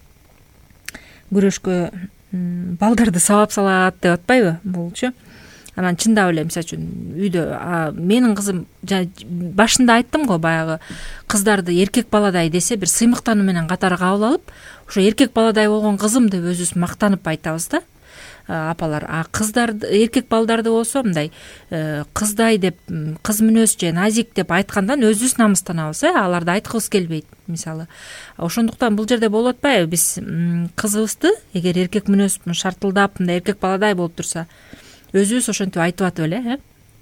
Күрөшкө балдарды сабап салат деп атпайбы булчу? Анан чындап эле мисалы үчүн үйдө менин кызым башында айттым го, баягы кыздарды эркек баладай десе бир сыймыктануу менен катары кабыл алып, ошо эркек баладай болгон кызым деп өзүбүз мактанып айтабыз да апалар. А кыздарды, эркек балдарды болсо мындай кыздай деп, кыз мүнөз же назик деп айткандан өзүбүз намыстанабыз, аларды айткыбыз келбейт мисалы. Ошондуктан бул жерде болуп атпайбы, биз кызыбызды эгер эркек мүнөз шартылдап мындай эркек баладай болуп турса, өзүбүз ошентип айтып атып эле,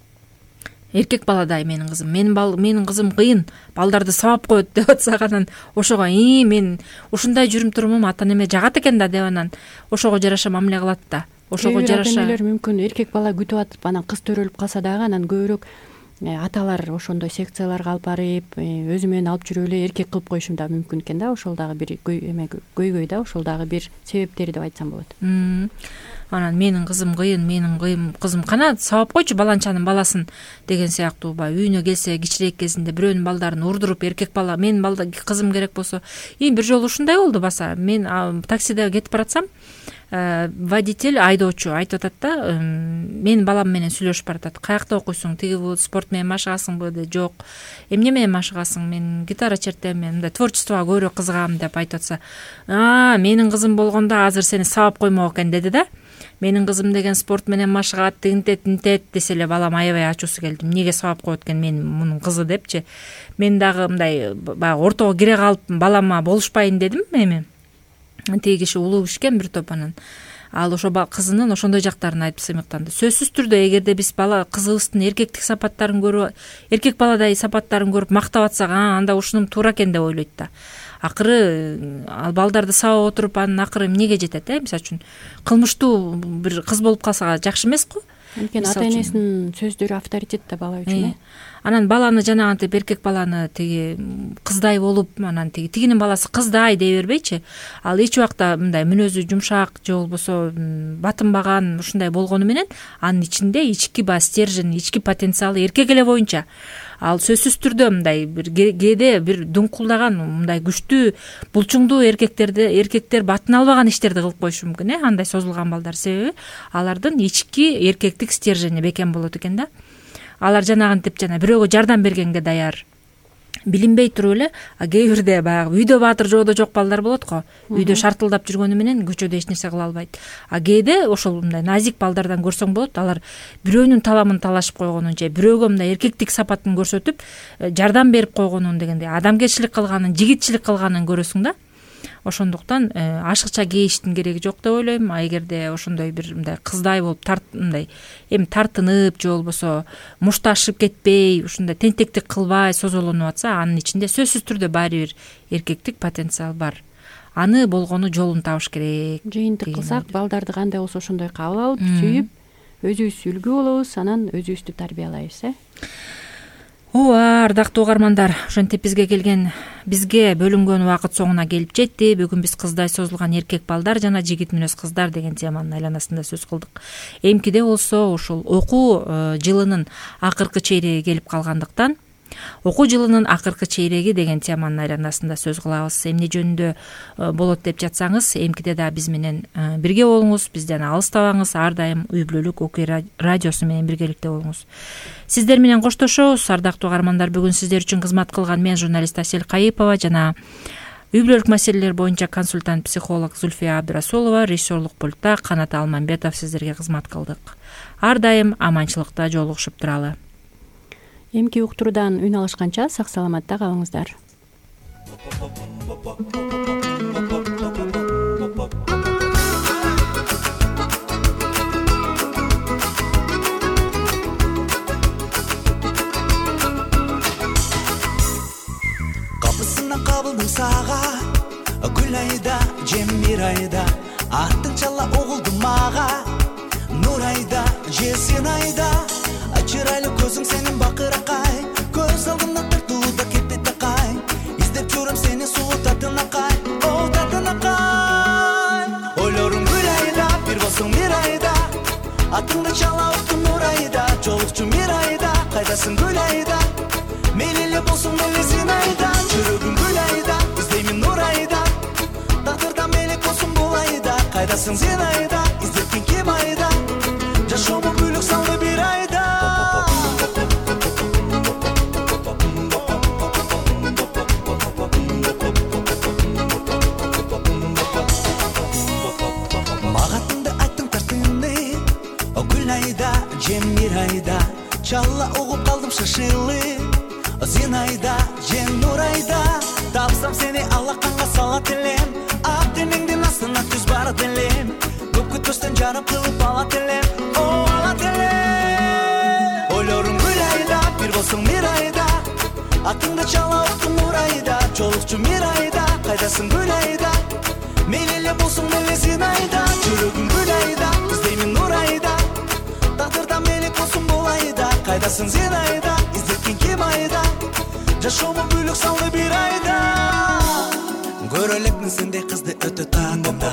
эркек баладай менин кызым, менин кызым кыйын, балдарды сабап коет деп атсак, анан ошого мен ушундай жүрүм турумум ата энеме жагат экен да деп анан ошого жараша мамиле кылат да. Ошого жараша ата энелер мүмкүн эркек бала күтүп атып, анан кыз төрөлүп калса дагы анан көбүрөөк аталар ошондой секцияларга алып барып, өзү менен алып жүрүп эле эркек кылып коюшу да мүмкүн экен да. Ошол дагы бир көйгөй да, ошол дагы бир себептери деп айтсам болот. Анан менин кызым кыйын, менин кызым кана сабап койчу баланчанын баласын деген сыяктуу үйүнө келсе кичирээк кезинде бирөөнүн балдарын урдуруп эркек бала, менин кызым керек болсо, бир жолу ушундай болду баса. Мен таксиде кетип баратсам, водитель, айдоочу айтып атат да, менин балам менен сүйлөшүп баратат. Каякта окуйсуң? Тиги спорт менен машыгасыңбы? Жок. Эмне менен машыгасың? Мен гитара чертем, мен мындай творчествого көбүрөөк кызыгам деп айтып атса, менин кызым болгондо азыр сени сабап коймок экен деди да. Менин кызым деген спорт менен машыгат, тинтет десе эле балам аябай ачуусу келди. Эмнеге сабап коет экен мунун кызы депчи. Мен дагы мындай баягы ортого кире калып балама болушпайын дедим эми. Тиги киши улуу киши экен, бир топ. ал ошо кызынын ошондой жактарын айтып сыймыктанды. Сөзсүз түрдө эгерде биз бала кызыбыздын эркектик сапаттарын көрүп, эркек баладай сапаттарын көрүп мактап атсак, анда ушунум туура экен деп ойлойт да. Акыры ал балдарды сабап отуруп анын акыры эмнеге жетет? Мисалы үчүн кылмыштуу бир кыз болуп калса жакшы эмес го? Анткени ата энесинин сөздөрү авторитет да бала үчүн. Анан баланы жанагынтип эркек баланы тиги кыздай болуп, анан тигинин баласы кыздай дей бербейчи. Ал эч убакта мындай мүнөзү жумшак же болбосо батынбаган ушундай болгону менен анын ичинде ички стержень, ички потенциалы эркек эле боюнча. Ал сөзсүз түрдө мындай бир кээде бир дуңкулдаган, мындай күчтүү, булчуңдуу эркектер батын албаган иштерди кылып коюшу мүмкүн, андай созулган балдар. Себеби алардын ички эркектик стержени бекем болот экен да. Алар жанагынтип бирөөгө жардам бергенге даяр. Билинбей туруп эле, кээ бирде баягы үйдө баатыр жоодо жок балдар болот го. Үйдө шартылдап жүргөнү менен көчөдө эч нерсе кыла албайт. Кээде ошол мындай назик балдардан көрсөң болот, алар бирөөнүн таламын талашып койгонун же бирөөгө мындай эркектик сапатын көрсөтүп, жардам берип койгонун дегенде, адамгерчилик кылганын, жигитчилик кылганын көрөсүң да. Ошондуктан ашыкча кейиштин кереги жок деп ойлойм. Эгерде ошондой бир мындай кыздай болуп мындай эми тартынып же болбосо мушташып кетпей, ушундай тентектик кылбай созолонуп атса, анын ичинде сөзсүз түрдө баары бир эркектик потенциал бар. Аны болгону жолун табыш керек. Жыйынтык кылсак, балдарды кандай болсо ошондой кабыл алып, сүйүп, өзүбүз үлгү болобуз, анан өзүбүздү тарбиялайбыз. Ооба, ардактуу угармандар, ошентип бизге бөлүнгөн убакыт соңуна келип жетти. Бүгүн биз кыздай созулган эркек балдар жана жигит мүнөз кыздар деген теманын айланасында сөз кылдык. Эмкиде болсо ушул окуу жылынын акыркы чейреги келип калгандыктан, окуу жылынын акыркы чейреги деген теманын айланасында сөз кылабыз. Эмне жөнүндө болот деп жатсаңыз, эмкиде да биз менен бирге болуңуз, бизден алыстабаңыз, ар дайым үй бүлөлүк Окуй радиосу менен биргеликте болуңуз. Сиздер менен коштошобуз. Ардактуу угармандар, бүгүн сиздер үчүн кызмат кылган мен журналист Асель Кайыпова жана үй бүлөлүк маселелер боюнча консультант психолог Зульфия Абдрасулова, режиссерлук пультта Канат Алмамбетов сиздерге кызмат кылдык. Ар дайым аманчылыкта жолугушуп туралы. Эмки уктуруудан үн алышканча сак саламатта калыңыздар. Капысынан кабылдым сага, гүл айда, жемир айда, аттың чала оголду мага, нур айда, жесин айда, чырайлы көзүң сенин бакыракай, көз алдымда тартууда кетти такай, издеп жүрөм сени суу татынакай, о татынакай. Ойлорум гүл айда, бир болсоң бир айда, атыңды чала уктум нур айда, жолукчу мир айда, кайдасың гүл айда, мейли эле болсоң мелесин айда, жүрөгүм гүл айда, издеймин нур айда, тагдырда мелек болсун бул айда, кайдасың сен айда, издеткин ким айда, жашоомун бүлүк салды бир айда. Жемир айда, чала угуп калдым шашылы, сен айда, жен нур айда, тапсам сени алаканга салат элем, ак денеңдин астына түз барат элем, көп күтпөстөн жарым кылып алат элем, о алат элем. Ойлорум гүл айда, бир болсоң бир айда, атыңды чала уктум нур айда, жолукчу мир айда, кайдасың гүл айда, мейли эле болсоң мелесин айда, жүрөгүм гүл айда, издеймин нур айда, тагдырда мелек болсун бул айда, кайдасың сен айда, издеткин ким айда, жашоомун бүлүк салды бир айда. Көрө элекмин сендей кызды өтө тандымда,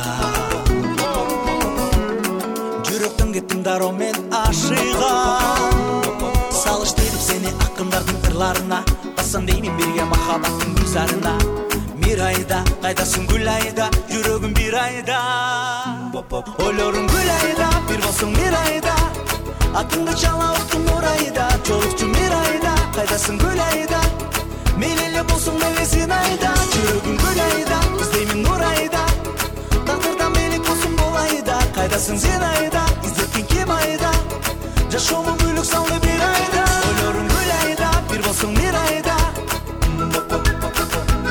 жүрөктөн кеттим дароо мен ашыгам, салыштырып сени акындардын ырларына, бассам деймин бирге махабаттын гүлзарына, мир айда, кайдасың гүл айда, жүрөгүм бир айда. Ойлорум гүл айда, бир болсоң бир айда, атыңды чала уктум нур айда, жолукчу мир айда, кайдасың гүл айда, мейли эле болсоң мелесин айда, жүрөгүм гүл айда, издеймин нур айда, тагдырда мелек болсун бул айда, кайдасың сен айда, издеткин ким айда, жашоомун бүлүк салды бир айда. Ойлорум гүл айда, бир болсоң бир айда,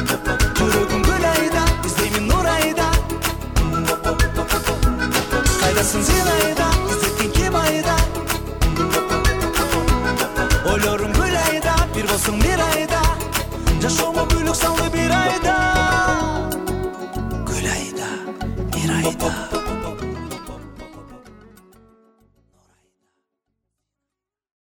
жүрөгүм гүл айда, издеймин нур айда, болсоң бир